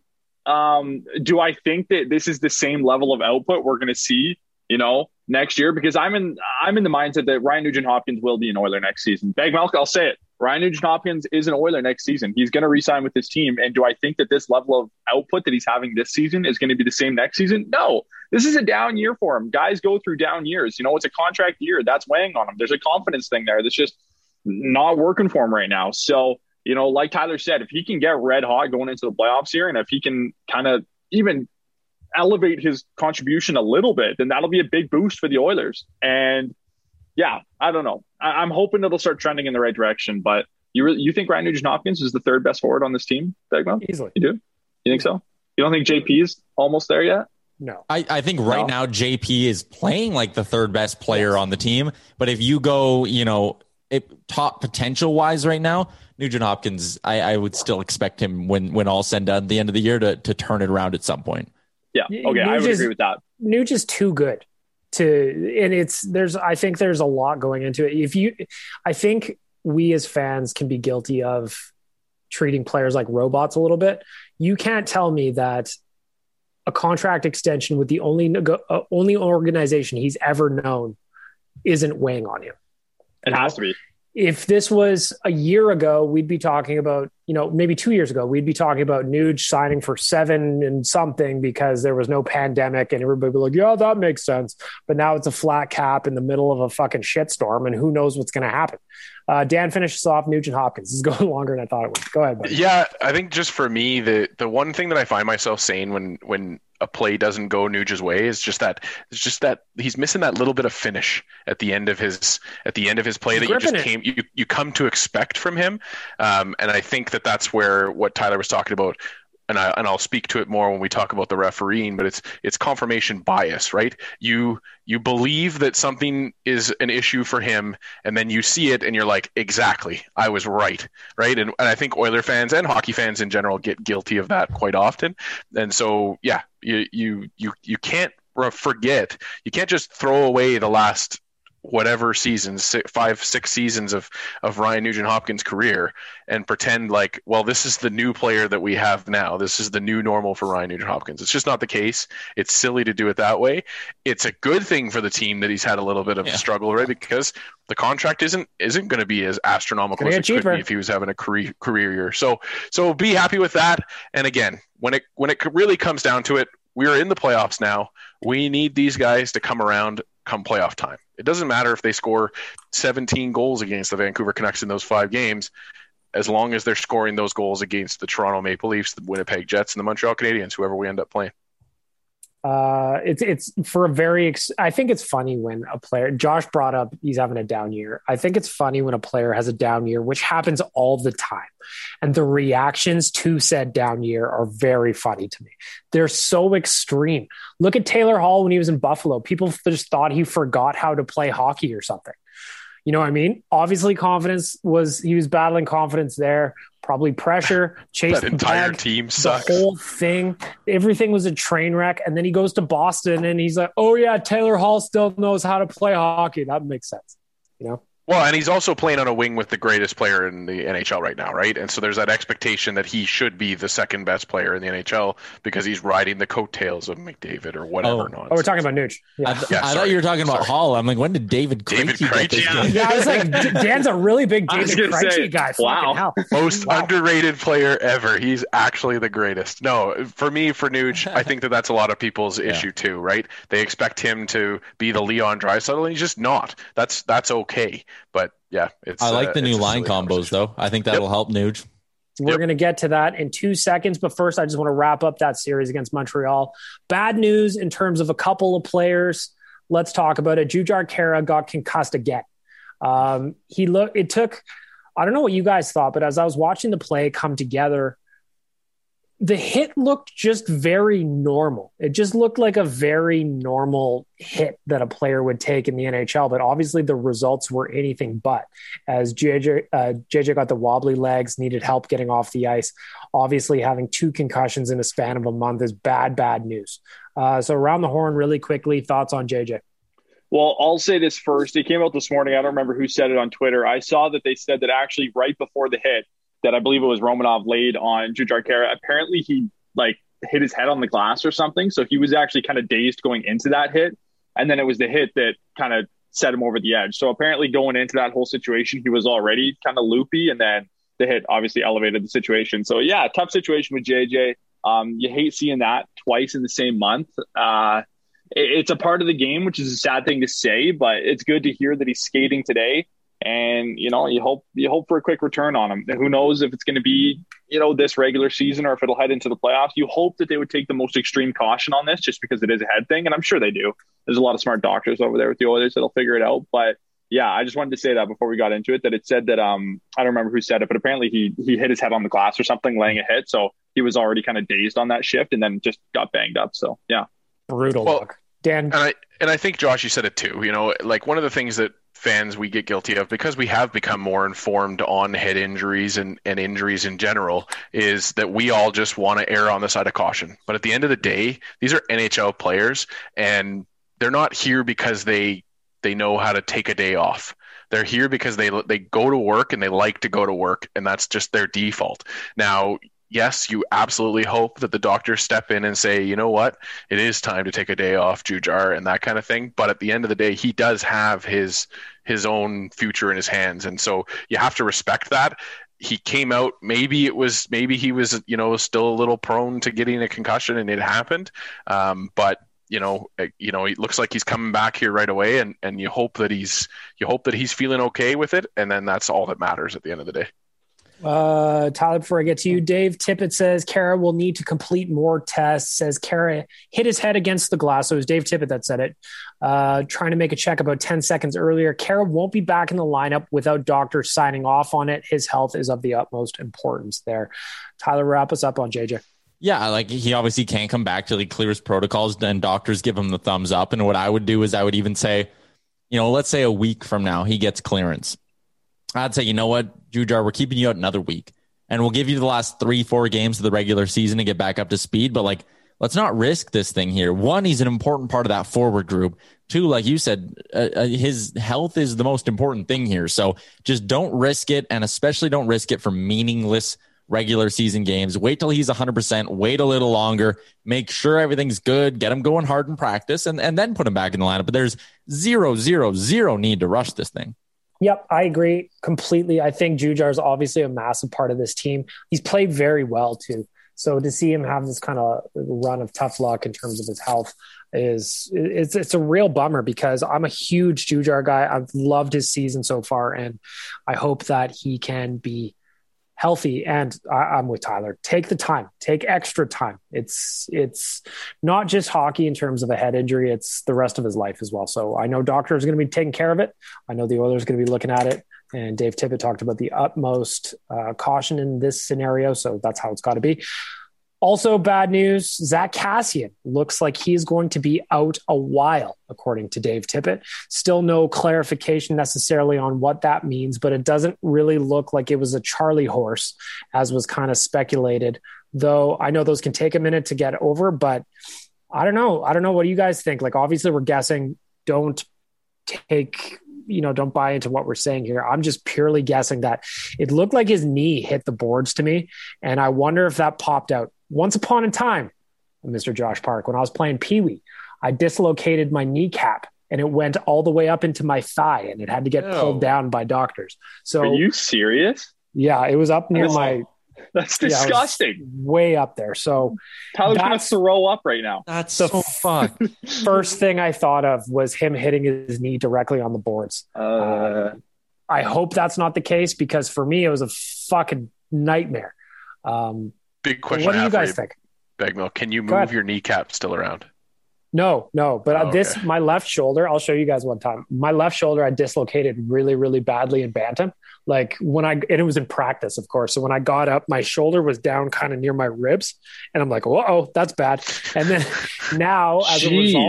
Do I think that this is the same level of output we're going to see, you know, next year? Because I'm in the mindset that Ryan Nugent-Hopkins will be an Oiler next season. Bag Milk, I'll say it. Ryan Nugent-Hopkins is an Oiler next season. He's going to re-sign with his team. And do I think that this level of output that he's having this season is going to be the same next season? No. This is a down year for him. Guys go through down years. You know, it's a contract year. That's weighing on him. There's a confidence thing there that's just not working for him right now. So, you know, like Tyler said, if he can get red hot going into the playoffs here, and if he can kind of even elevate his contribution a little bit, then that'll be a big boost for the Oilers. And yeah, I don't know. I'm hoping it'll start trending in the right direction. But you think Ryan Nugent-Hopkins is the third best forward on this team, Bagmo? Easily. You do? You think so? You don't think JP's almost there yet? No. I think right now JP is playing like the third best player on the team. But if you go, you know, top potential wise right now, Nugent-Hopkins, I would still expect him when all's said and done at the end of the year to turn it around at some point. Yeah. Okay. I would agree with that. Nuge is too good I think there's a lot going into it. I think we as fans can be guilty of treating players like robots a little bit. You can't tell me that a contract extension with the only organization he's ever known isn't weighing on him. It has to be. If this was a year ago, we'd be talking about, you know, maybe 2 years ago, we'd be talking about Nuge signing for 7 and something because there was no pandemic and everybody would be like, yeah, that makes sense. But now it's a flat cap in the middle of a fucking shitstorm and who knows what's going to happen. Dan finishes off Nugent-Hopkins. This is going longer than I thought it would. Go ahead, buddy. Yeah, I think just for me, the one thing that I find myself saying when a play doesn't go Nuge's way is just that he's missing that little bit of finish at the end of his play that you come to expect from him. And I think that's where what Tyler was talking about. And I'll speak to it more when we talk about the refereeing, but it's confirmation bias, right? You believe that something is an issue for him, and then you see it, and you're like, exactly, I was right? And I think Oiler fans and hockey fans in general get guilty of that quite often. And so, yeah, you can't forget. You can't just throw away the last whatever seasons, 5-6 seasons of Ryan Nugent-Hopkins' career and pretend like, well, this is the new player that we have now. This is the new normal for Ryan Nugent-Hopkins. It's just not the case. It's silly to do it that way. It's a good thing for the team that he's had a little bit of a struggle, right? Because the contract isn't going to be as astronomical as it could be if he was having a career year. So be happy with that. And again, when it really comes down to it, we're in the playoffs now. We need these guys to come around come playoff time. It doesn't matter if they score 17 goals against the Vancouver Canucks in those 5 games, as long as they're scoring those goals against the Toronto Maple Leafs, the Winnipeg Jets, and the Montreal Canadiens, whoever we end up playing. It's for I think it's funny when a player, Josh brought up he's having a down year. I think it's funny when a player has a down year, which happens all the time. And the reactions to said down year are very funny to me. They're so extreme. Look at Taylor Hall when he was in Buffalo. People just thought he forgot how to play hockey or something. You know what I mean? Obviously he was battling confidence there, probably pressure, chase that entire team sucks. The whole thing, everything was a train wreck. And then he goes to Boston and he's like, oh yeah, Taylor Hall still knows how to play hockey. That makes sense. You know? Well, and he's also playing on a wing with the greatest player in the NHL right now, right? And so there's that expectation that he should be the second best player in the NHL because he's riding the coattails of McDavid or whatever. Oh, we're talking about Nuge. Yeah. I thought you were talking about Hall. I'm like, when did David Krejci get this game? Yeah, I was like, Dan's a really big David Krejci guy. Wow. Most underrated player ever. He's actually the greatest. No, for me, for Nuge, I think that's a lot of people's issue too, right? They expect him to be the Leon Draisaitl, and he's just not. That's okay. But yeah, I like the new line combos though. I think that'll help Nuge. We're going to get to that in 2 seconds, but first I just want to wrap up that series against Montreal. Bad news in terms of a couple of players. Let's talk about it. Jujhar Khaira got concussed again. It took, I don't know what you guys thought, but as I was watching the play come together, the hit looked just very normal. It just looked like a very normal hit that a player would take in the NHL, but obviously the results were anything but. As JJ got the wobbly legs, needed help getting off the ice. Obviously having 2 concussions in a span of a month is bad news. So around the horn really quickly, thoughts on JJ? Well, I'll say this first. It came out this morning. I don't remember who said it on Twitter. I saw that they said that actually right before the hit, that I believe it was Romanov laid on Jujhar Khaira. Apparently he hit his head on the glass or something. So he was actually kind of dazed going into that hit. And then it was the hit that kind of set him over the edge. So apparently going into that whole situation, he was already kind of loopy. And then the hit obviously elevated the situation. So yeah, tough situation with JJ. You hate seeing that twice in the same month. It's a part of the game, which is a sad thing to say, but it's good to hear that he's skating today. And, you hope for a quick return on him. Who knows if it's going to be, this regular season or if it'll head into the playoffs. You hope that they would take the most extreme caution on this just because it is a head thing. And I'm sure they do. There's a lot of smart doctors over there with the Oilers that'll figure it out. But yeah, I just wanted to say that before we got into it, that it said that, I don't remember who said it, but apparently he hit his head on the glass or something laying a hit. So he was already kind of dazed on that shift and then just got banged up. So yeah. Brutal. Well, Dan. And I think, Josh, you said it too. One of the things that fans we get guilty of, because we have become more informed on head injuries and injuries in general, is that we all just want to err on the side of caution. But at the end of the day, these are NHL players, and they're not here because they know how to take a day off. They're here because they go to work and they like to go to work, and that's just their default. Now, yes, you absolutely hope that the doctors step in and say, you know what, it is time to take a day off, Jujhar, and that kind of thing. But at the end of the day, he does have his own future in his hands. And so you have to respect that. He came out, maybe he was, still a little prone to getting a concussion, and it happened. But it looks like he's coming back here right away, and you hope that he's feeling okay with it. And then that's all that matters at the end of the day. Tyler, before I get to you, Dave Tippett says Khaira will need to complete more tests. Says Khaira hit his head against the glass. So it was Dave Tippett that said it. Trying to make a check about 10 seconds earlier. Khaira won't be back in the lineup without doctors signing off on it. His health is of the utmost importance there. Tyler, wrap us up on JJ. Yeah, he obviously can't come back till he clears protocols and doctors give him the thumbs up. And what I would do is I would even say, let's say a week from now he gets clearance. I'd say, you know what, Jujhar, we're keeping you out another week, and we'll give you the last 3-4 games of the regular season to get back up to speed. But let's not risk this thing here. 1, he's an important part of that forward group. 2, like you said, his health is the most important thing here. So just don't risk it, and especially don't risk it for meaningless regular season games. Wait till he's 100%. Wait a little longer. Make sure everything's good. Get him going hard in practice, and then put him back in the lineup. But there's zero need to rush this thing. Yep, I agree completely. I think Jujhar is obviously a massive part of this team. He's played very well too. So to see him have this kind of run of tough luck in terms of his health it's a real bummer, because I'm a huge Jujhar guy. I've loved his season so far, and I hope that he can be healthy. And I'm with Tyler. Take the time, take extra time. It's not just hockey in terms of a head injury. It's the rest of his life as well. So I know doctors are going to be taking care of it. I know the Oilers are going to be looking at it. And Dave Tippett talked about the utmost caution in this scenario. So that's how it's got to be. Also, bad news, Zach Kassian looks like he's going to be out a while, according to Dave Tippett. Still no clarification necessarily on what that means, but it doesn't really look like it was a Charlie horse, as was kind of speculated. Though I know those can take a minute to get over, but I don't know. What do you guys think? Obviously we're guessing. Don't take don't buy into what we're saying here. I'm just purely guessing that it looked like his knee hit the boards to me. And I wonder if that popped out. Once upon a time, Mr. Josh Park, when I was playing Pee Wee, I dislocated my kneecap and it went all the way up into my thigh and it had to get pulled down by doctors. So are you serious? Yeah, it was up near my... That's disgusting. Way up there. So Tyler's going to throw up right now. That's the so fun. First thing I thought of was him hitting his knee directly on the boards. I hope that's not the case because for me, it was a fucking nightmare. Big question. What do you guys think? Bagmel, can you move your kneecap still around? No. But my left shoulder, I'll show you guys one time. My left shoulder, I dislocated really, really badly in bantam. Like and it was in practice, of course. So when I got up, my shoulder was down kind of near my ribs. And I'm like, whoa, that's bad. And then now as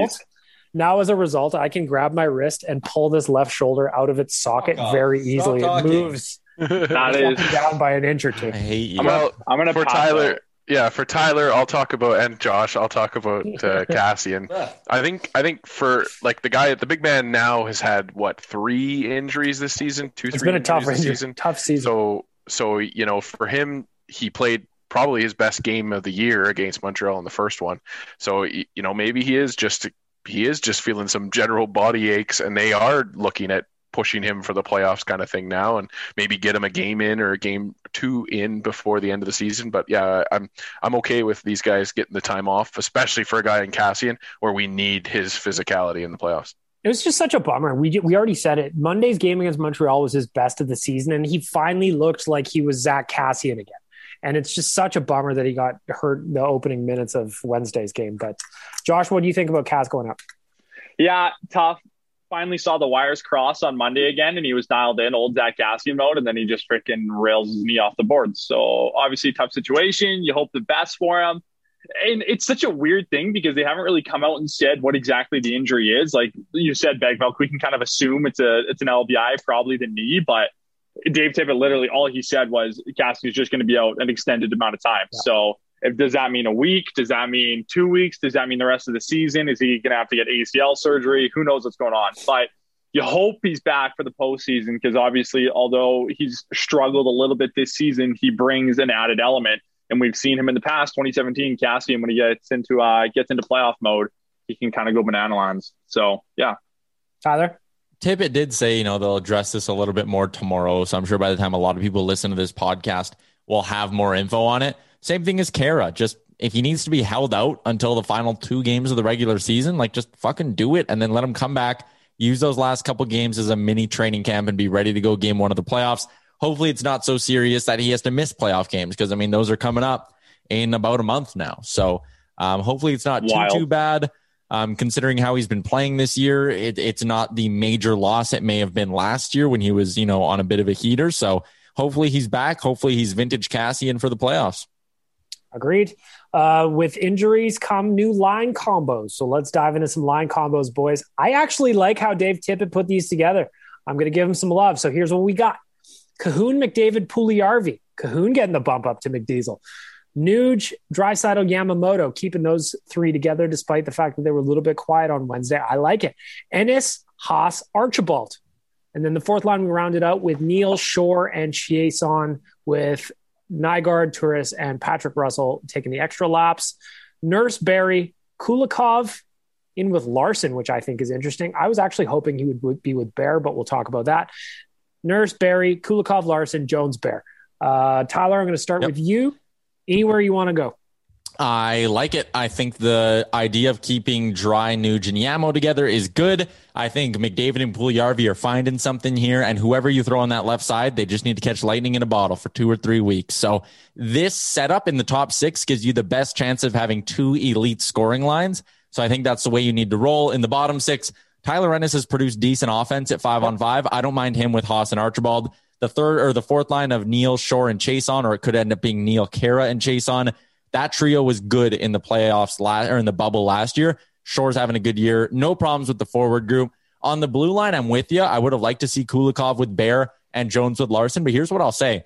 a result, I can grab my wrist and pull this left shoulder out of its socket very easily. It moves down by an inch or two. I hate you. I'm going to put Tyler. Yeah, for Tyler, I'll talk about, and Josh, I'll talk about Kassian. I think for like the big man now has had 3 injuries this season, 2-3. It's been a tough season. So for him, he played probably his best game of the year against Montreal in the first one. So maybe he is just feeling some general body aches, and they are looking at pushing him for the playoffs kind of thing now, and maybe get him a game in or a game 2 in before the end of the season. But yeah, I'm okay with these guys getting the time off, especially for a guy in Kassian where we need his physicality in the playoffs. It was just such a bummer. We already said it. Monday's game against Montreal was his best of the season, and he finally looked like he was Zach Kassian again. And it's just such a bummer that he got hurt the opening minutes of Wednesday's game. But Josh, what do you think about Cass going up? Yeah, tough. Finally saw the wires cross on Monday again, and he was dialed in old Zach Kassian mode, and then he just freaking rails his knee off the board. So obviously tough situation. You hope the best for him. And it's such a weird thing because they haven't really come out and said what exactly the injury is. Like you said, Bagmel, we can kind of assume it's an LBI, probably the knee, but Dave Tippett, literally all he said was Kassian's just going to be out an extended amount of time. Yeah. So does that mean a week? Does that mean 2 weeks? Does that mean the rest of the season? Is he going to have to get ACL surgery? Who knows what's going on? But you hope he's back for the postseason because obviously, although he's struggled a little bit this season, he brings an added element. And we've seen him in the past, 2017, Kassian, when he gets into playoff mode, he can kind of go banana lands. So, yeah. Tyler? Tippett did say, they'll address this a little bit more tomorrow. So I'm sure by the time a lot of people listen to this podcast, we'll have more info on it. Same thing as Kara. Just if he needs to be held out until the final 2 games of the regular season, just fucking do it and then let him come back, use those last couple games as a mini training camp and be ready to go game 1 of the playoffs. Hopefully it's not so serious that he has to miss playoff games because, those are coming up in about a month now. So hopefully it's not too bad. Considering how he's been playing this year, it's not the major loss it may have been last year when he was, on a bit of a heater. So hopefully he's back. Hopefully he's vintage Kassian for the playoffs. Agreed. With injuries come new line combos. So let's dive into some line combos, boys. I actually like how Dave Tippett put these together. I'm going to give him some love. So here's what we got. Cahoon, McDavid, Puljujarvi. Cahoon getting the bump up to McDiesel. Nuge, Draisaitl, Yamamoto, keeping those 3 together despite the fact that they were a little bit quiet on Wednesday. I like it. Ennis, Haas, Archibald. And then the 4th line, we rounded out with Neal, Shore, and Chiasson with Nygaard, Turris, and Patrick Russell taking the extra laps. Nurse, Barry, Kulikov in with Larson, which I think is interesting. I was actually hoping he would be with Bear, but we'll talk about that. Nurse, Barry, Kulikov, Larson, Jones, Bear. Tyler, I'm going to start with you. Anywhere you want to go. I like it. I think the idea of keeping Dry, Nuge, and Yamo together is good. I think McDavid and Puljujarvi are finding something here, and whoever you throw on that left side, they just need to catch lightning in a bottle for 2 or 3 weeks. So this setup in the top 6 gives you the best chance of having 2 elite scoring lines. So I think that's the way you need to roll. In the bottom 6, Tyler Ennis has produced decent offense at 5-on-5. I don't mind him with Haas and Archibald. The 3rd or the 4th line of Neal, Shore, and Chiasson, or it could end up being Neal, Kara, and Chiasson. That trio was good in the playoffs or in the bubble last year. Shore's having a good year. No problems with the forward group. On the blue line, I'm with you. I would have liked to see Kulikov with Bear and Jones with Larson, but here's what I'll say.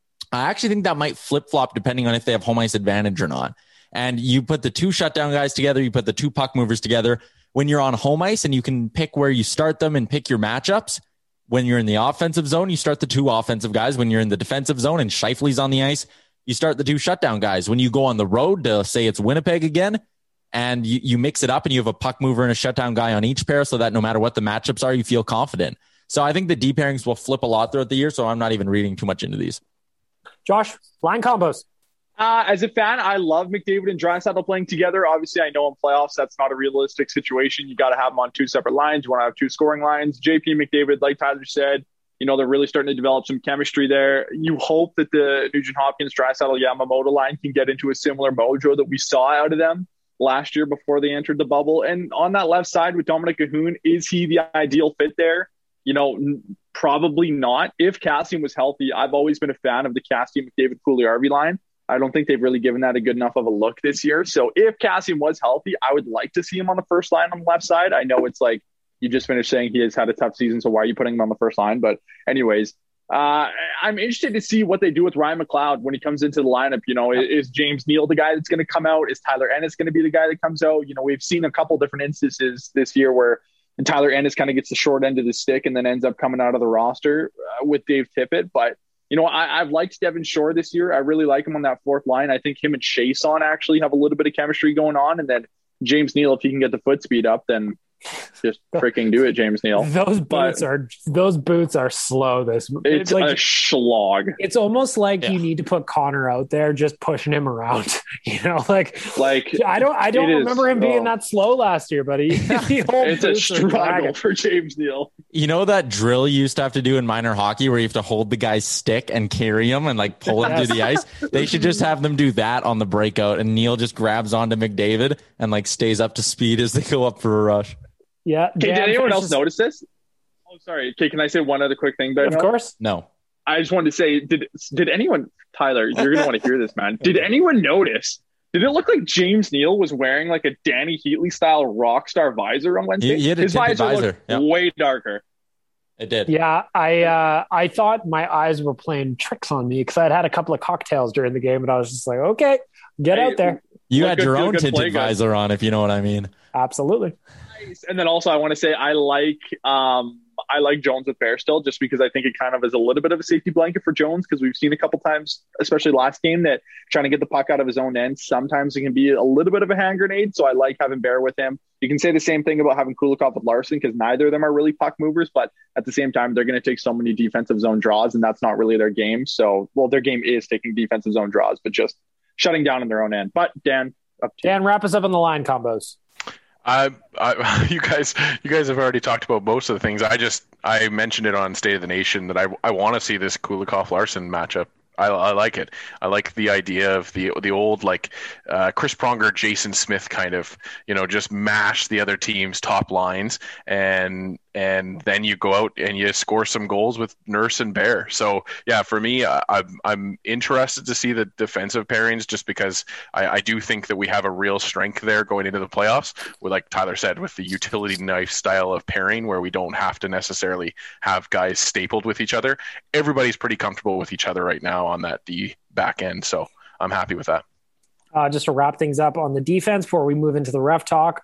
I actually think that might flip-flop depending on if they have home ice advantage or not. And you put the 2 shutdown guys together, you put the 2 puck movers together. When you're on home ice and you can pick where you start them and pick your matchups, When you're in the offensive zone, you start the 2 offensive guys. When you're in the defensive zone and Scheifele's on the ice, you start the 2 shutdown guys. When you go on the road to say it's Winnipeg again, and you mix it up and you have a puck mover and a shutdown guy on each pair so that no matter what the matchups are, you feel confident. So I think the D pairings will flip a lot throughout the year, so I'm not even reading too much into these. Josh, line combos. As a fan, I love McDavid and Draisaitl playing together. Obviously, I know in playoffs that's not a realistic situation. You got to have them on 2 separate lines. You want to have 2 scoring lines. JP McDavid, like Tyler said, they're really starting to develop some chemistry there. You hope that the Nugent Hopkins, Draisaitl, Yamamoto line can get into a similar mojo that we saw out of them last year before they entered the bubble. And on that left side with Dominic Cahoon, is he the ideal fit there? Probably not. If Kassian was healthy, I've always been a fan of the Kassian, McDavid, Puljujärvi line. I don't think they've really given that a good enough of a look this year. So if Kassian was healthy, I would like to see him on the first line on the left side. I know it's like you just finished saying he has had a tough season, so why are you putting him on the first line? But anyways, I'm interested to see what they do with Ryan McLeod when he comes into the lineup. Is James Neal the guy that's going to come out? Is Tyler Ennis going to be the guy that comes out? We've seen a couple different instances this year where Tyler Ennis kind of gets the short end of the stick and then ends up coming out of the roster with Dave Tippett. But I've liked Devin Shore this year. I really like him on that 4th line. I think him and Chiasson actually have a little bit of chemistry going on. And then James Neal, if he can get the foot speed up, then just freaking do it, James Neal. Those boots are slow. It's like a slog. It's almost like you need to put Connor out there, just pushing him around. I don't remember him being that slow last year, but it's a struggle for James Neal. That drill you used to have to do in minor hockey where you have to hold the guy's stick and carry him and pull him through the ice. They should just have them do that on the breakout, and Neal just grabs onto McDavid and stays up to speed as they go up for a rush. Yeah. Okay, did anyone else notice this? Oh, sorry. Okay, can I say one other quick thing? Of course. No. I just wanted to say, did anyone, Tyler, you're going to want to hear this, man. Did anyone notice? Did it look like James Neal was wearing a Danny Heatley style rock star visor on Wednesday? His visor looked way darker. It did. Yeah, I thought my eyes were playing tricks on me because I'd had a couple of cocktails during the game, and I was just like, okay, get out there. You had your own tinted visor on, if you know what I mean. Absolutely. And then also I want to say I like Jones with Bear still, just because I think it kind of is a little bit of a safety blanket for Jones, because we've seen a couple times, especially last game, that trying to get the puck out of his own end, sometimes it can be a little bit of a hand grenade. So I like having Bear with him. You can say the same thing about having Kulikov with Larson, because neither of them are really puck movers, but at the same time, they're going to take so many defensive zone draws, and that's not really their game. So, their game is taking defensive zone draws, but just shutting down in their own end. But Dan, wrap us up on the line combos. You guys have already talked about most of the things. I mentioned it on State of the Nation that I want to see this Kulikov-Larson matchup. I like it. I like the idea of the old Chris Pronger, Jason Smith kind of, just mash the other team's top lines and then you go out and you score some goals with Nurse and Bear. So yeah, for me, I'm interested to see the defensive pairings, just because I do think that we have a real strength there going into the playoffs with, like Tyler said, with the utility knife style of pairing where we don't have to necessarily have guys stapled with each other. Everybody's pretty comfortable with each other right now on that D back end. So I'm happy with that. Just to wrap things up on the defense before we move into the ref talk.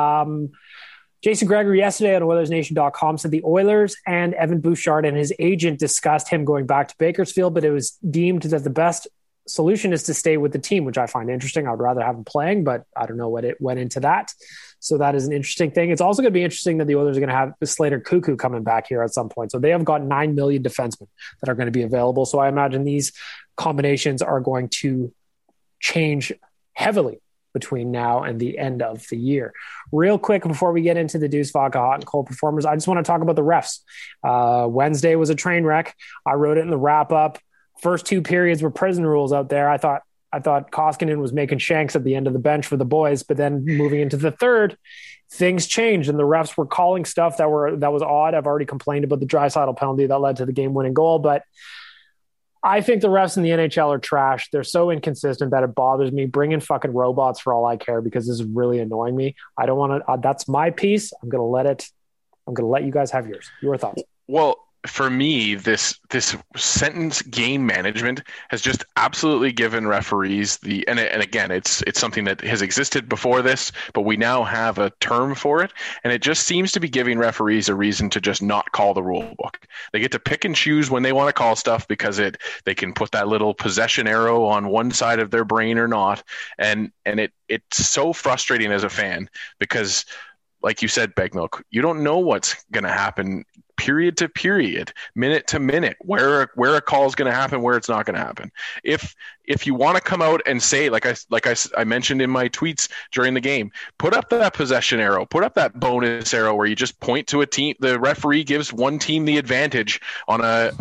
Jason Gregory yesterday on OilersNation.com said the Oilers and Evan Bouchard and his agent discussed him going back to Bakersfield, but it was deemed that the best solution is to stay with the team, which I find interesting. I would rather have him playing, but I don't know what it went into that. So that is an interesting thing. It's also going to be interesting that the Oilers are going to have Slater Cuckoo coming back here at some point. So they have got 9 million defensemen that are going to be available. So I imagine these combinations are going to change heavily between now and the end of the year. Real quick, before we get into the Deuce Vodka Hot and Cold performers, I just want to talk about the refs. Wednesday was a train wreck. I wrote it in the wrap up. First 2 periods were prison rules out there. I thought Koskinen was making shanks at the end of the bench for the boys, but then moving into the third, things changed and the refs were calling stuff that was odd. I've already complained about the Draisaitl penalty that led to the game-winning goal, but I think the refs in the NHL are trash. They're so inconsistent that it bothers me. Bring in fucking robots for all I care, because this is really annoying me. I don't want to. That's my piece. I'm going to let you guys have yours. Your thoughts. Well, for me, this sentence game management has just absolutely given referees and again, it's something that has existed before this, but we now have a term for it, and it just seems to be giving referees a reason to just not call the rule book. They get to pick and choose when they want to call stuff because they can put that little possession arrow on one side of their brain or not, and it's so frustrating as a fan because, like you said, Beg Milk, you don't know what's going to happen period to period, minute to minute, where a call is going to happen, where it's not going to happen. If you want to come out and say, like I mentioned in my tweets during the game, put up that possession arrow, put up that bonus arrow where you just point to a team. The referee gives one team the advantage on a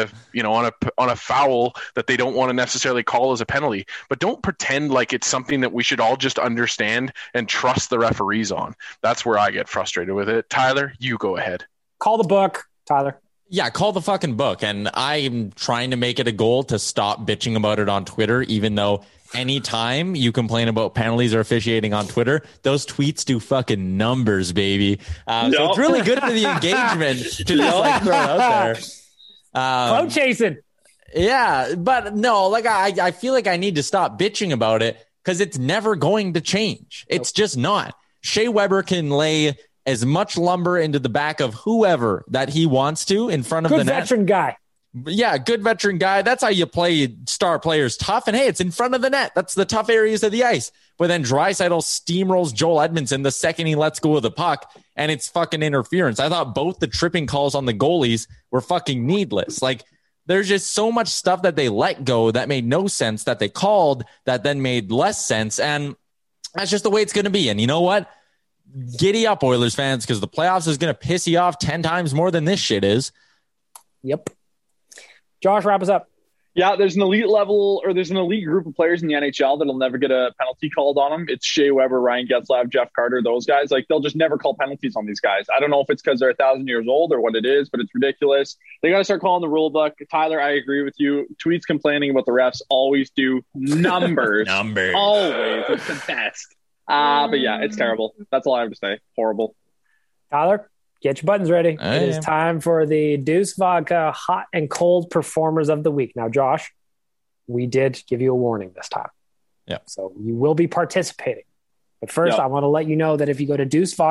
foul that they don't want to necessarily call as a penalty. But don't pretend like it's something that we should all just understand and trust the referees on. That's where I get frustrated with it. Tyler, you go ahead. Call the book, Tyler. Yeah, call the fucking book. And I'm trying to make it a goal to stop bitching about it on Twitter, even though anytime you complain about penalties or officiating on Twitter, those tweets do fucking numbers, baby. So it's really good for the engagement to just like throw it out there. Cloud chasing. Yeah, but no, like I feel like I need to stop bitching about it because it's never going to change. It's just not. Shea Weber can lay as much lumber into the back of whoever that he wants to in front of the net. Good veteran guy. Yeah, good veteran guy. That's how you play star players tough. And hey, it's in front of the net. That's the tough areas of the ice. But then Draisaitl steamrolls Joel Edmondson the second he lets go of the puck, and it's fucking interference. I thought both the tripping calls on the goalies were fucking needless. Like, there's just so much stuff that they let go that made no sense, that they called that then made less sense. And that's just the way it's going to be. And you know what? Giddy up, Oilers fans, because the playoffs is going to piss you off 10 times more than this shit is. Yep. Josh, wrap us up. Yeah, there's an elite group of players in the NHL that'll never get a penalty called on them. It's Shea Weber, Ryan Getzlaf, Jeff Carter, those guys. Like, they'll just never call penalties on these guys. I don't know if it's because they're 1,000 years old or what it is, but it's ridiculous. They got to start calling the rule book. Tyler, I agree with you. Tweets complaining about the refs always do numbers. Always. It's the best. But yeah, it's terrible. That's all I have to say. Horrible. Tyler, get your buttons ready. It is time for the Deuce Vodka Hot and Cold Performers of the Week. Now, Josh, we did give you a warning this time. Yeah. So you will be participating. But first, I want to let you know that if you go to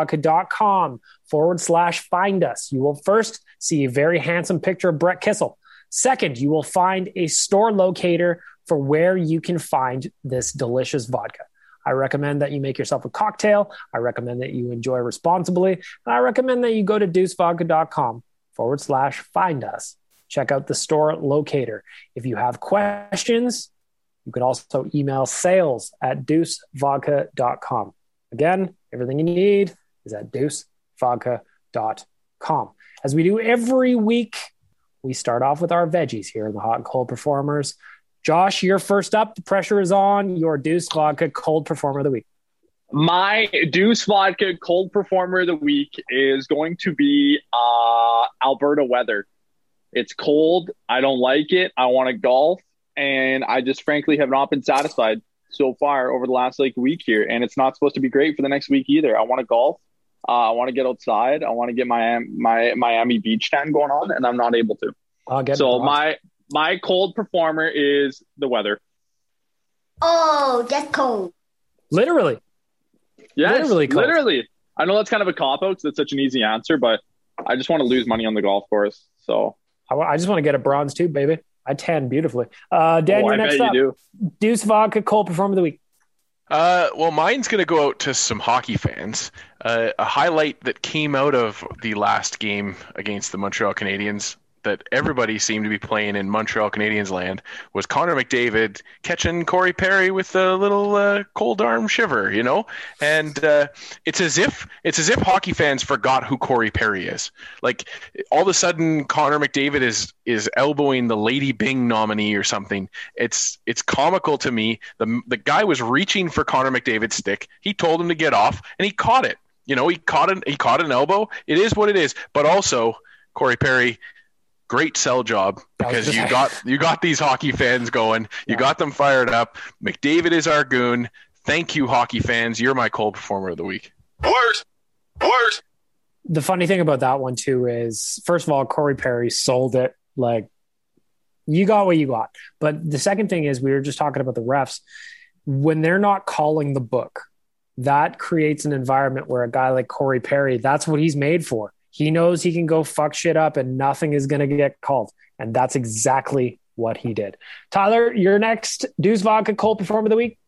deucevodka.com/find us, you will first see a very handsome picture of Brett Kissel. Second, you will find a store locator for where you can find this delicious vodka. I recommend that you make yourself a cocktail. I recommend that you enjoy responsibly. And I recommend that you go to deucevodka.com/find us. Check out the store locator. If you have questions, you can also email sales@deucevodka.com. Again, everything you need is at deucevodka.com. As we do every week, we start off with our veggies here in the Hot and Cold Performers. Josh, you're first up. The pressure is on. Your Deuce Vodka Cold Performer of the Week. My Deuce Vodka Cold Performer of the Week is going to be Alberta weather. It's cold. I don't like it. I want to golf. And I just frankly have not been satisfied so far over the last week here. And it's not supposed to be great for the next week either. I want to golf. I want to get outside. I want to get my Miami beach tan going on, and I'm not able to. My cold performer is the weather. Oh, that's cold. Literally. Yes, literally cold. Literally. I know that's kind of a cop-out because it's such an easy answer, but I just want to lose money on the golf course. So I just want to get a bronze too, baby. I tan beautifully. Dan, you're next up. Deuce Vodka Cold Performer of the Week. Well, mine's going to go out to some hockey fans. A highlight that came out of the last game against the Montreal Canadiens that everybody seemed to be playing in Montreal Canadiens land was Connor McDavid catching Corey Perry with a little cold arm shiver, you know? And it's as if hockey fans forgot who Corey Perry is. Like, all of a sudden Connor McDavid is elbowing the Lady Bing nominee or something. It's comical to me. The guy was reaching for Connor McDavid's stick. He told him to get off, and he caught it. You know, he caught an elbow. It is what it is. But also, Corey Perry, great sell job, because you got these hockey fans going. You got them fired up. McDavid is our goon. Thank you, hockey fans. You're my cold performer of the week. Word. the funny thing about that one too is, first of all, Corey Perry sold it. Like, you got what you got. But the second thing is, we were just talking about the refs. When they're not calling the book, that creates an environment where a guy like Corey Perry, that's what he's made for. He knows he can go fuck shit up and nothing is going to get called. And that's exactly what he did. Tyler, your next Deuce Vodka cold performer of the week.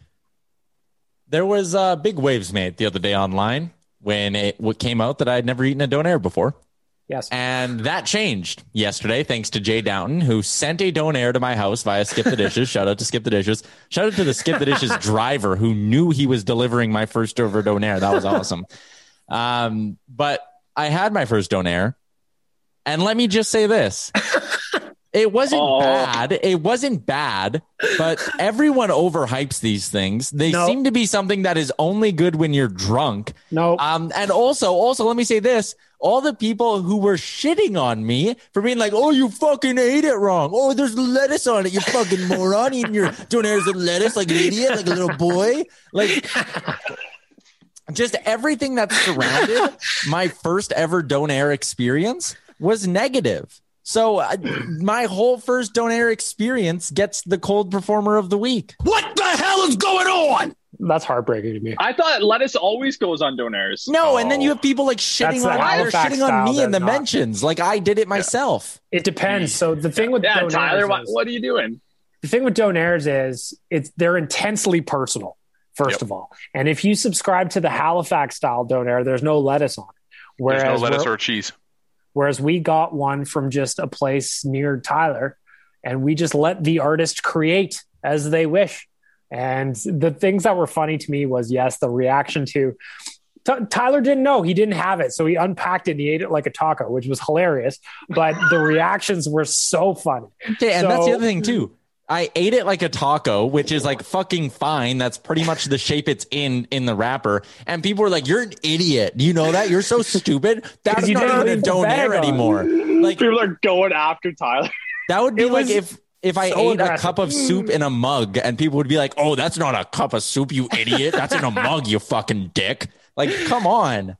There was big waves made the other day online when it came out that I'd never eaten a Donair before. Yes. And that changed yesterday, thanks to Jay Downton, who sent a Donair to my house via Skip the Dishes. Shout out to Skip the Dishes. Shout out to the Skip the Dishes driver who knew he was delivering my first ever Donair. That was awesome. But I had my first Donair. And let me just say this. It wasn't bad. It wasn't bad, but everyone overhypes these things. They seem to be something that is only good when you're drunk. No. And also, let me say this. All the people who were shitting on me for being like, oh, you fucking ate it wrong. Oh, there's lettuce on it. You fucking moron. Eating your Donairs with lettuce like an idiot, like a little boy. Like, just everything that surrounded my first ever Donair experience was negative. So my whole first Donair experience gets the cold performer of the week. What the hell is going on? That's heartbreaking to me. I thought lettuce always goes on Donairs. No, and then you have people like shitting on me in the mentions. Like, I did it myself. It depends. So the thing with Donairs Tyler, what are you doing? The thing with Donairs is they're intensely personal, first of all. And if you subscribe to the Halifax style Donair, there's no lettuce on it. There's no lettuce or cheese. Whereas we got one from just a place near Tyler, and we just let the artist create as they wish. And the things that were funny to me was, yes, the reaction to Tyler didn't know, he didn't have it. So he unpacked it and he ate it like a taco, which was hilarious. But the reactions were so funny. Okay, and that's the other thing too. I ate it like a taco, which is like fucking fine. That's pretty much the shape it's in the wrapper. And people were like, you're an idiot. You know that? You're so stupid. That's not even a Donair anymore. Like, people are going after Tyler. That would be like if I ate a cup of soup in a mug and people would be like, oh, that's not a cup of soup, you idiot. That's in a mug, you fucking dick. Like, come on.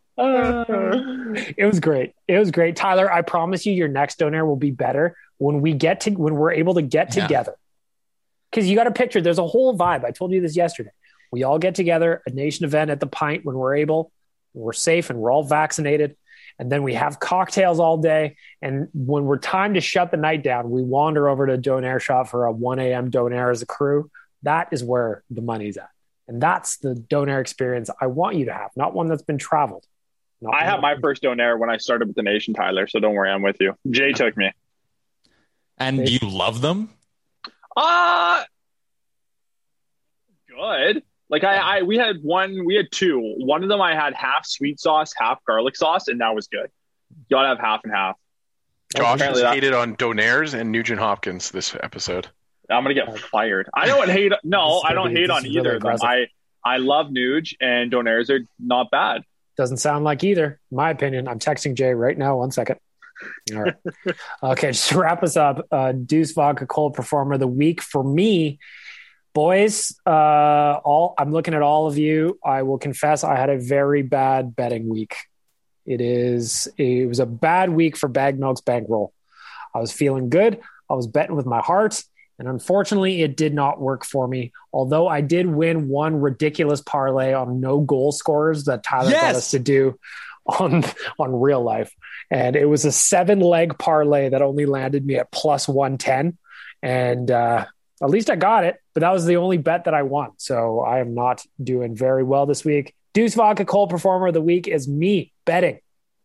It was great. It was great. Tyler, I promise you your next Donair will be better when we're able to get together. Because you got to picture, there's a whole vibe. I told you this yesterday. We all get together, a nation event at the Pint when we're able, we're safe and we're all vaccinated. And then we have cocktails all day. And when we're time to shut the night down, we wander over to Donair shop for a 1 a.m. Donair as a crew. That is where the money's at. And that's the Donair experience I want you to have, not one that's been traveled. I had my first Donair when I started with the Nation, Tyler. So don't worry, I'm with you. Jay took me. And do you love them? Good. Like we had two. One of them I had half sweet sauce, half garlic sauce, and that was good. You gotta have half and half. Josh has hated on Donairs and Nugent Hopkins this episode. I'm gonna get fired. I don't hate on either of them. I love Nuge, and Donairs are not bad. Doesn't sound like either. In my opinion. I'm texting Jay right now. 1 second. All right. Okay, just to wrap us up, Deuce Vodka cold performer of the week for me, boys. I'm looking at all of you. I will confess I had a very bad betting week. It was a bad week for Bag Milk's bankroll. I was feeling good. I was betting with my heart, and unfortunately, it did not work for me. Although I did win one ridiculous parlay on no goal scorers that Tyler got us to do on real life. And it was a 7-leg parlay that only landed me at plus 110. And at least I got it, but that was the only bet that I won. So I am not doing very well this week. Deuce Vodka cold performer of the week is me betting.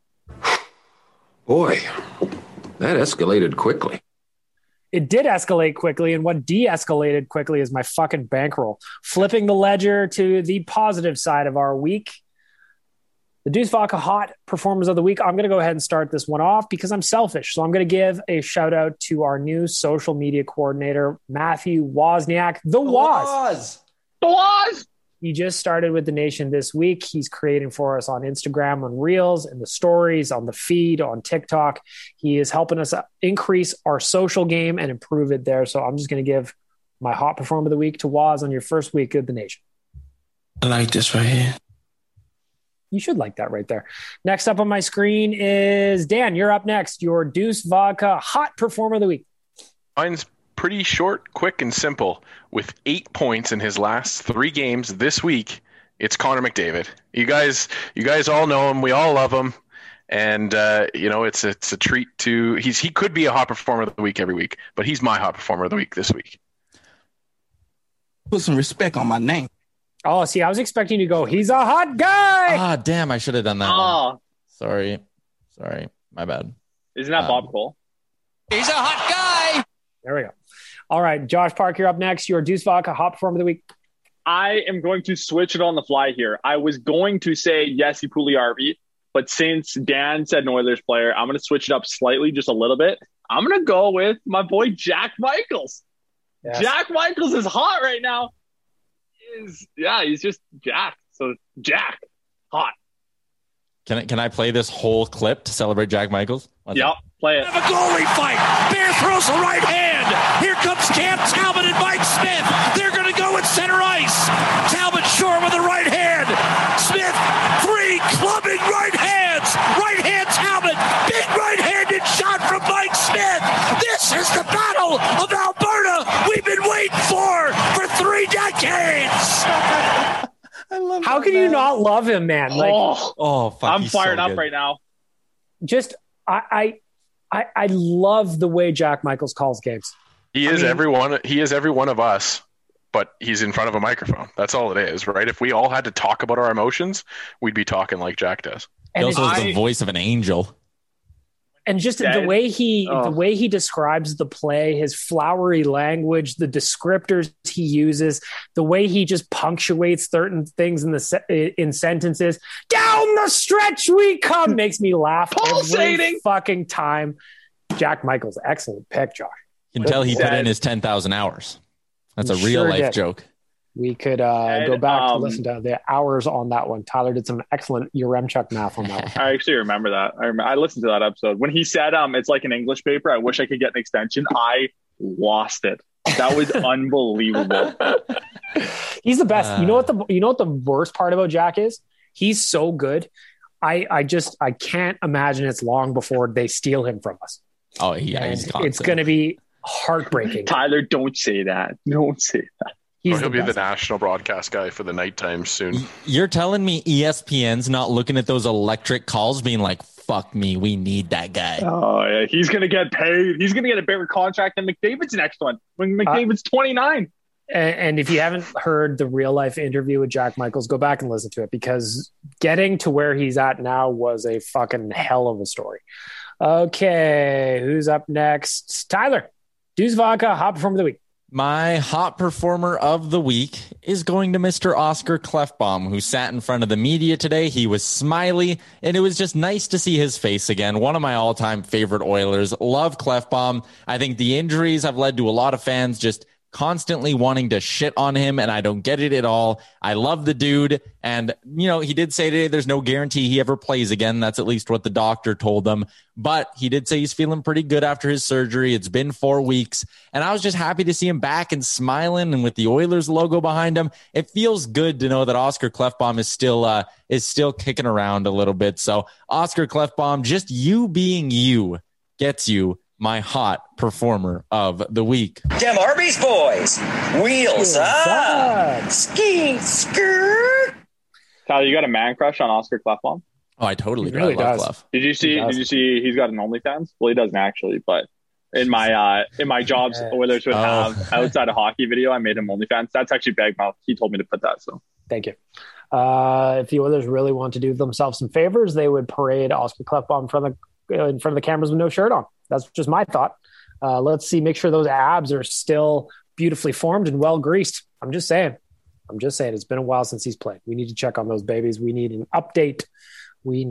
Boy, that escalated quickly. It did escalate quickly, and what de-escalated quickly is my fucking bankroll. Flipping the ledger to the positive side of our week. The Deuce Vodka hot performers of the week. I'm going to go ahead and start this one off because I'm selfish. So I'm going to give a shout out to our new social media coordinator, Matthew Wozniak. The Woz. He just started with the Nation this week. He's creating for us on Instagram, on Reels, and the stories, on the feed, on TikTok. He is helping us increase our social game and improve it there. So I'm just going to give my hot performer of the week to Woz on your first week of the Nation. I like this right here. You should like that right there. Next up on my screen is Dan. You're up next. Your Deuce Vodka hot performer of the week. Mine's pretty short, quick, and simple. With 8 points in his last 3 games this week, it's Connor McDavid. You guys all know him. We all love him. And it's a treat to he could be a hot performer of the week every week, but he's my hot performer of the week this week. Put some respect on my name. Oh, see, I was expecting you to go, he's a hot guy. Ah, damn, I should have done that one. Sorry, my bad. Isn't that Bob Cole? He's a hot guy. There we go. All right, Josh Park, you're up next. Your Deuce Vodka hot performer of the week. I am going to switch it on the fly here. I was going to say Jesse Puljujarvi, but since Dan said an Oilers player, I'm going to switch it up slightly, just a little bit. I'm going to go with my boy Jack Michaels. Yes. Jack Michaels is hot right now. He's just Jack. So Jack, hot. Can I play this whole clip to celebrate Jack Michaels? Yep, play it. Have a goalie fight. Bear throws the right hand. Here comes Cam Talbot and Mike Smith. They're going to go at center ice. Talbot short with the right hand. Smith, 3 clubbing right hands. Right hand Talbot. Big right-handed shot from Mike Smith. This is the battle of Alberta we've been waiting for 3 decades. I love How can you not love him, man? Like, fuck, I'm fired up right now. Just, I love the way Jack Michaels calls games. He is every one of us, but he's in front of a microphone. That's all it is, right? If we all had to talk about our emotions, we'd be talking like Jack does. He also has the voice of an angel. And just the way he describes the play, his flowery language, the descriptors he uses, the way he just punctuates certain things in sentences. Down the stretch we come makes me laugh every fucking time. Jack Michaels, excellent pick, Josh. You can tell he put in his 10,000 hours. That's a real life joke. We could go back to listen to the hours on that one. Tyler did some excellent Yaremchuk math on that one. I actually remember that. I listened to that episode. When he said it's like an English paper, I wish I could get an extension. I lost it. That was unbelievable. He's the best. You know what the worst part about Jack is? He's so good. I can't imagine it's long before they steal him from us. Oh, yeah. It's going to be heartbreaking. Tyler, don't say that. Don't say that. He'll be the national broadcast guy for the nighttime soon. You're telling me ESPN's not looking at those electric calls being like, fuck me, we need that guy. Oh, yeah. He's going to get paid. He's going to get a bigger contract than McDavid's next one when McDavid's 29. And if you haven't heard the real life interview with Jack Michaels, go back and listen to it, because getting to where he's at now was a fucking hell of a story. Okay, who's up next? Tyler, Deuce Vodka, hot performer of the week. My hot performer of the week is going to Mr. Oscar Klefbom, who sat in front of the media today. He was smiley, and it was just nice to see his face again. One of my all-time favorite Oilers. Love Klefbom. I think the injuries have led to a lot of fans just constantly wanting to shit on him, and I don't get it at all. I love the dude, and he did say today there's no guarantee he ever plays again. That's at least what the doctor told him, but he did say he's feeling pretty good after his surgery. It's been 4 weeks, and I was just happy to see him back and smiling, and with the Oilers logo behind him, it feels good to know that Oscar Klefbom is still kicking around a little bit. So Oscar Klefbom, just you being you gets you my hot performer of the week. Dem Arby's boys, wheels up, ski skirt. Tyler, you got a man crush on Oscar Klefbom? Oh, I totally do. Really I love Clef. Did you see he's got an OnlyFans? Well, he doesn't actually, but in my jobs Oilers would have outside of hockey video, I made him OnlyFans. That's actually Bagmouth. He told me to put that. So thank you. If the Oilers really want to do themselves some favors, they would parade Oscar Klefbom in front of the cameras with no shirt on. That's just my thought. Let's see, make sure those abs are still beautifully formed and well greased. I'm just saying. It's been a while since he's played. We need to check on those babies. We need an update. We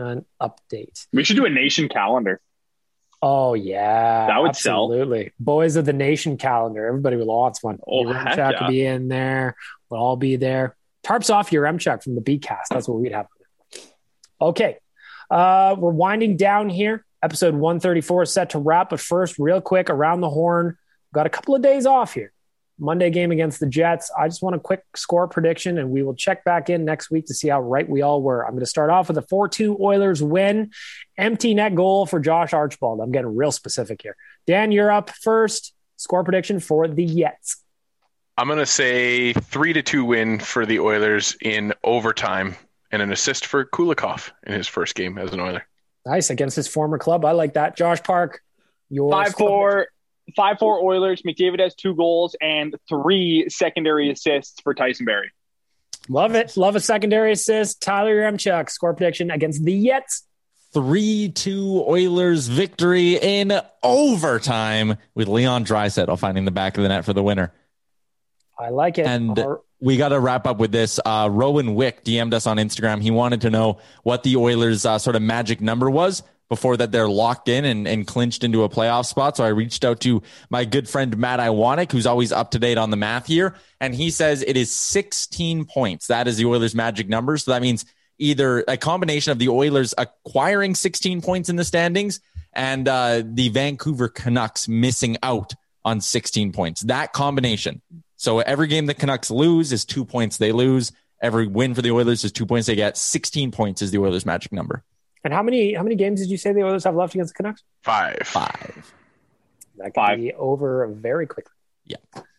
should do a nation calendar. Oh, yeah. That would absolutely sell. Boys of the Nation calendar. Everybody wants one. Yaremchuk could be in there. We'll all be there. Tarps off Yaremchuk from the B-cast. That's what we'd have. Okay. We're winding down here. Episode 134 is set to wrap, but first, real quick, around the horn. Got a couple of days off here. Monday game against the Jets. I just want a quick score prediction, and we will check back in next week to see how right we all were. I'm going to start off with a 4-2 Oilers win. Empty net goal for Josh Archibald. I'm getting real specific here. Dan, you're up first. Score prediction for the Jets. I'm going to say 3-2 win for the Oilers in overtime and an assist for Kulikov in his first game as an Oiler. Nice, against his former club. I like that. Josh Park, your 5-4 Oilers. McDavid has 2 goals and 3 secondary assists for Tyson Barrie. Love it. Love a secondary assist. Tyler Yaremchuk, score prediction against the Jets. 3-2 Oilers victory in overtime with Leon Draisaitl finding the back of the net for the winner. I like it. And we got to wrap up with this. Rowan Wick DM'd us on Instagram. He wanted to know what the Oilers' sort of magic number was before that they're locked in and clinched into a playoff spot. So I reached out to my good friend Matt Iwanek, who's always up to date on the math here. And he says it is 16 points. That is the Oilers' magic number. So that means either a combination of the Oilers acquiring 16 points in the standings and the Vancouver Canucks missing out on 16 points. That combination. So every game the Canucks lose is 2 points they lose. Every win for the Oilers is 2 points they get. 16 points is the Oilers' magic number. And how many games did you say the Oilers have left against the Canucks? 5. That could be over very quickly. Yeah.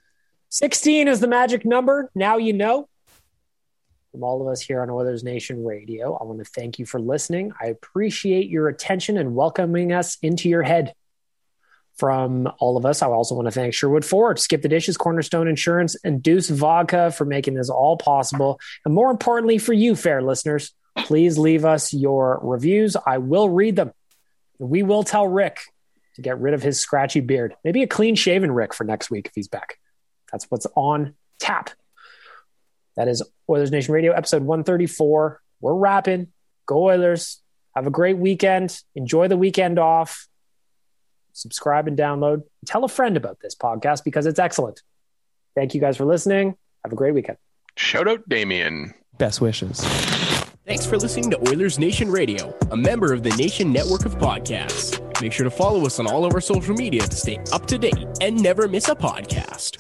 16 is the magic number. Now you know. From all of us here on Oilers Nation Radio, I want to thank you for listening. I appreciate your attention and welcoming us into your head. From all of us, I also want to thank Sherwood Ford, Skip the Dishes, Cornerstone Insurance, and Deuce Vodka for making this all possible. And more importantly for you, fair listeners, please leave us your reviews. I will read them. We will tell Rick to get rid of his scratchy beard. Maybe a clean-shaven Rick for next week if he's back. That's what's on tap. That is Oilers Nation Radio, episode 134. We're wrapping. Go Oilers. Have a great weekend. Enjoy the weekend off. Subscribe and download. Tell a friend about this podcast because it's excellent. Thank you guys for listening. Have a great weekend. Shout out Damien. Best wishes. Thanks for listening to Oilers Nation Radio, a member of the Nation Network of Podcasts. Make sure to follow us on all of our social media to stay up to date and never miss a podcast.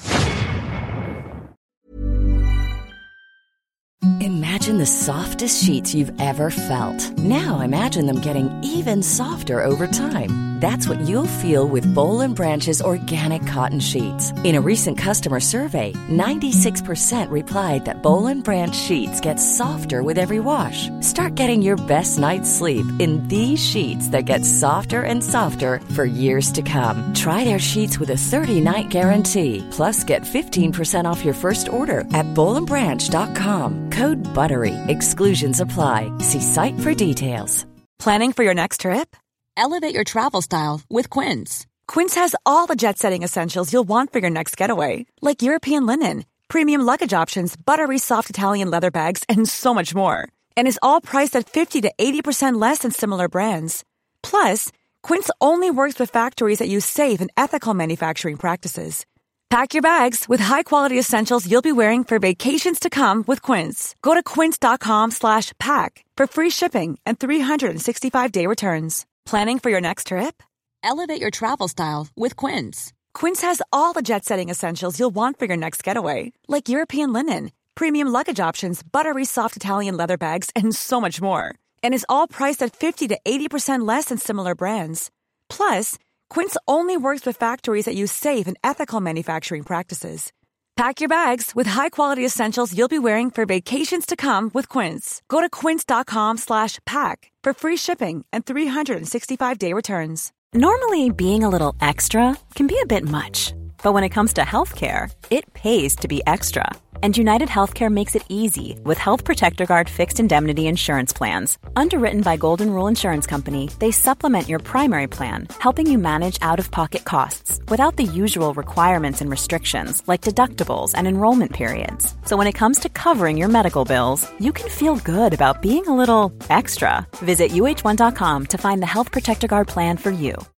Imagine the softest sheets you've ever felt. Now imagine them getting even softer over time. That's what you'll feel with Boll & Branch's organic cotton sheets. In a recent customer survey, 96% replied that Boll & Branch sheets get softer with every wash. Start getting your best night's sleep in these sheets that get softer and softer for years to come. Try their sheets with a 30-night guarantee. Plus, get 15% off your first order at bollandbranch.com. Code BUTTERY. Exclusions apply. See site for details. Planning for your next trip? Elevate your travel style with Quince. Quince has all the jet-setting essentials you'll want for your next getaway, like European linen, premium luggage options, buttery soft Italian leather bags, and so much more. And is all priced at 50 to 80% less than similar brands. Plus, Quince only works with factories that use safe and ethical manufacturing practices. Pack your bags with high-quality essentials you'll be wearing for vacations to come with Quince. Go to quince.com/pack for free shipping and 365-day returns. Planning for your next trip? Elevate your travel style with Quince. Quince has all the jet-setting essentials you'll want for your next getaway, like European linen, premium luggage options, buttery soft Italian leather bags, and so much more. And is all priced at 50 to 80% less than similar brands. Plus, Quince only works with factories that use safe and ethical manufacturing practices. Pack your bags with high-quality essentials you'll be wearing for vacations to come with Quince. Go to quince.com/pack for free shipping and 365-day returns. Normally, being a little extra can be a bit much, but when it comes to healthcare, it pays to be extra. And United Healthcare makes it easy with Health Protector Guard fixed indemnity insurance plans. Underwritten by Golden Rule Insurance Company, they supplement your primary plan, helping you manage out-of-pocket costs without the usual requirements and restrictions like deductibles and enrollment periods. So when it comes to covering your medical bills, you can feel good about being a little extra. Visit UH1.com to find the Health Protector Guard plan for you.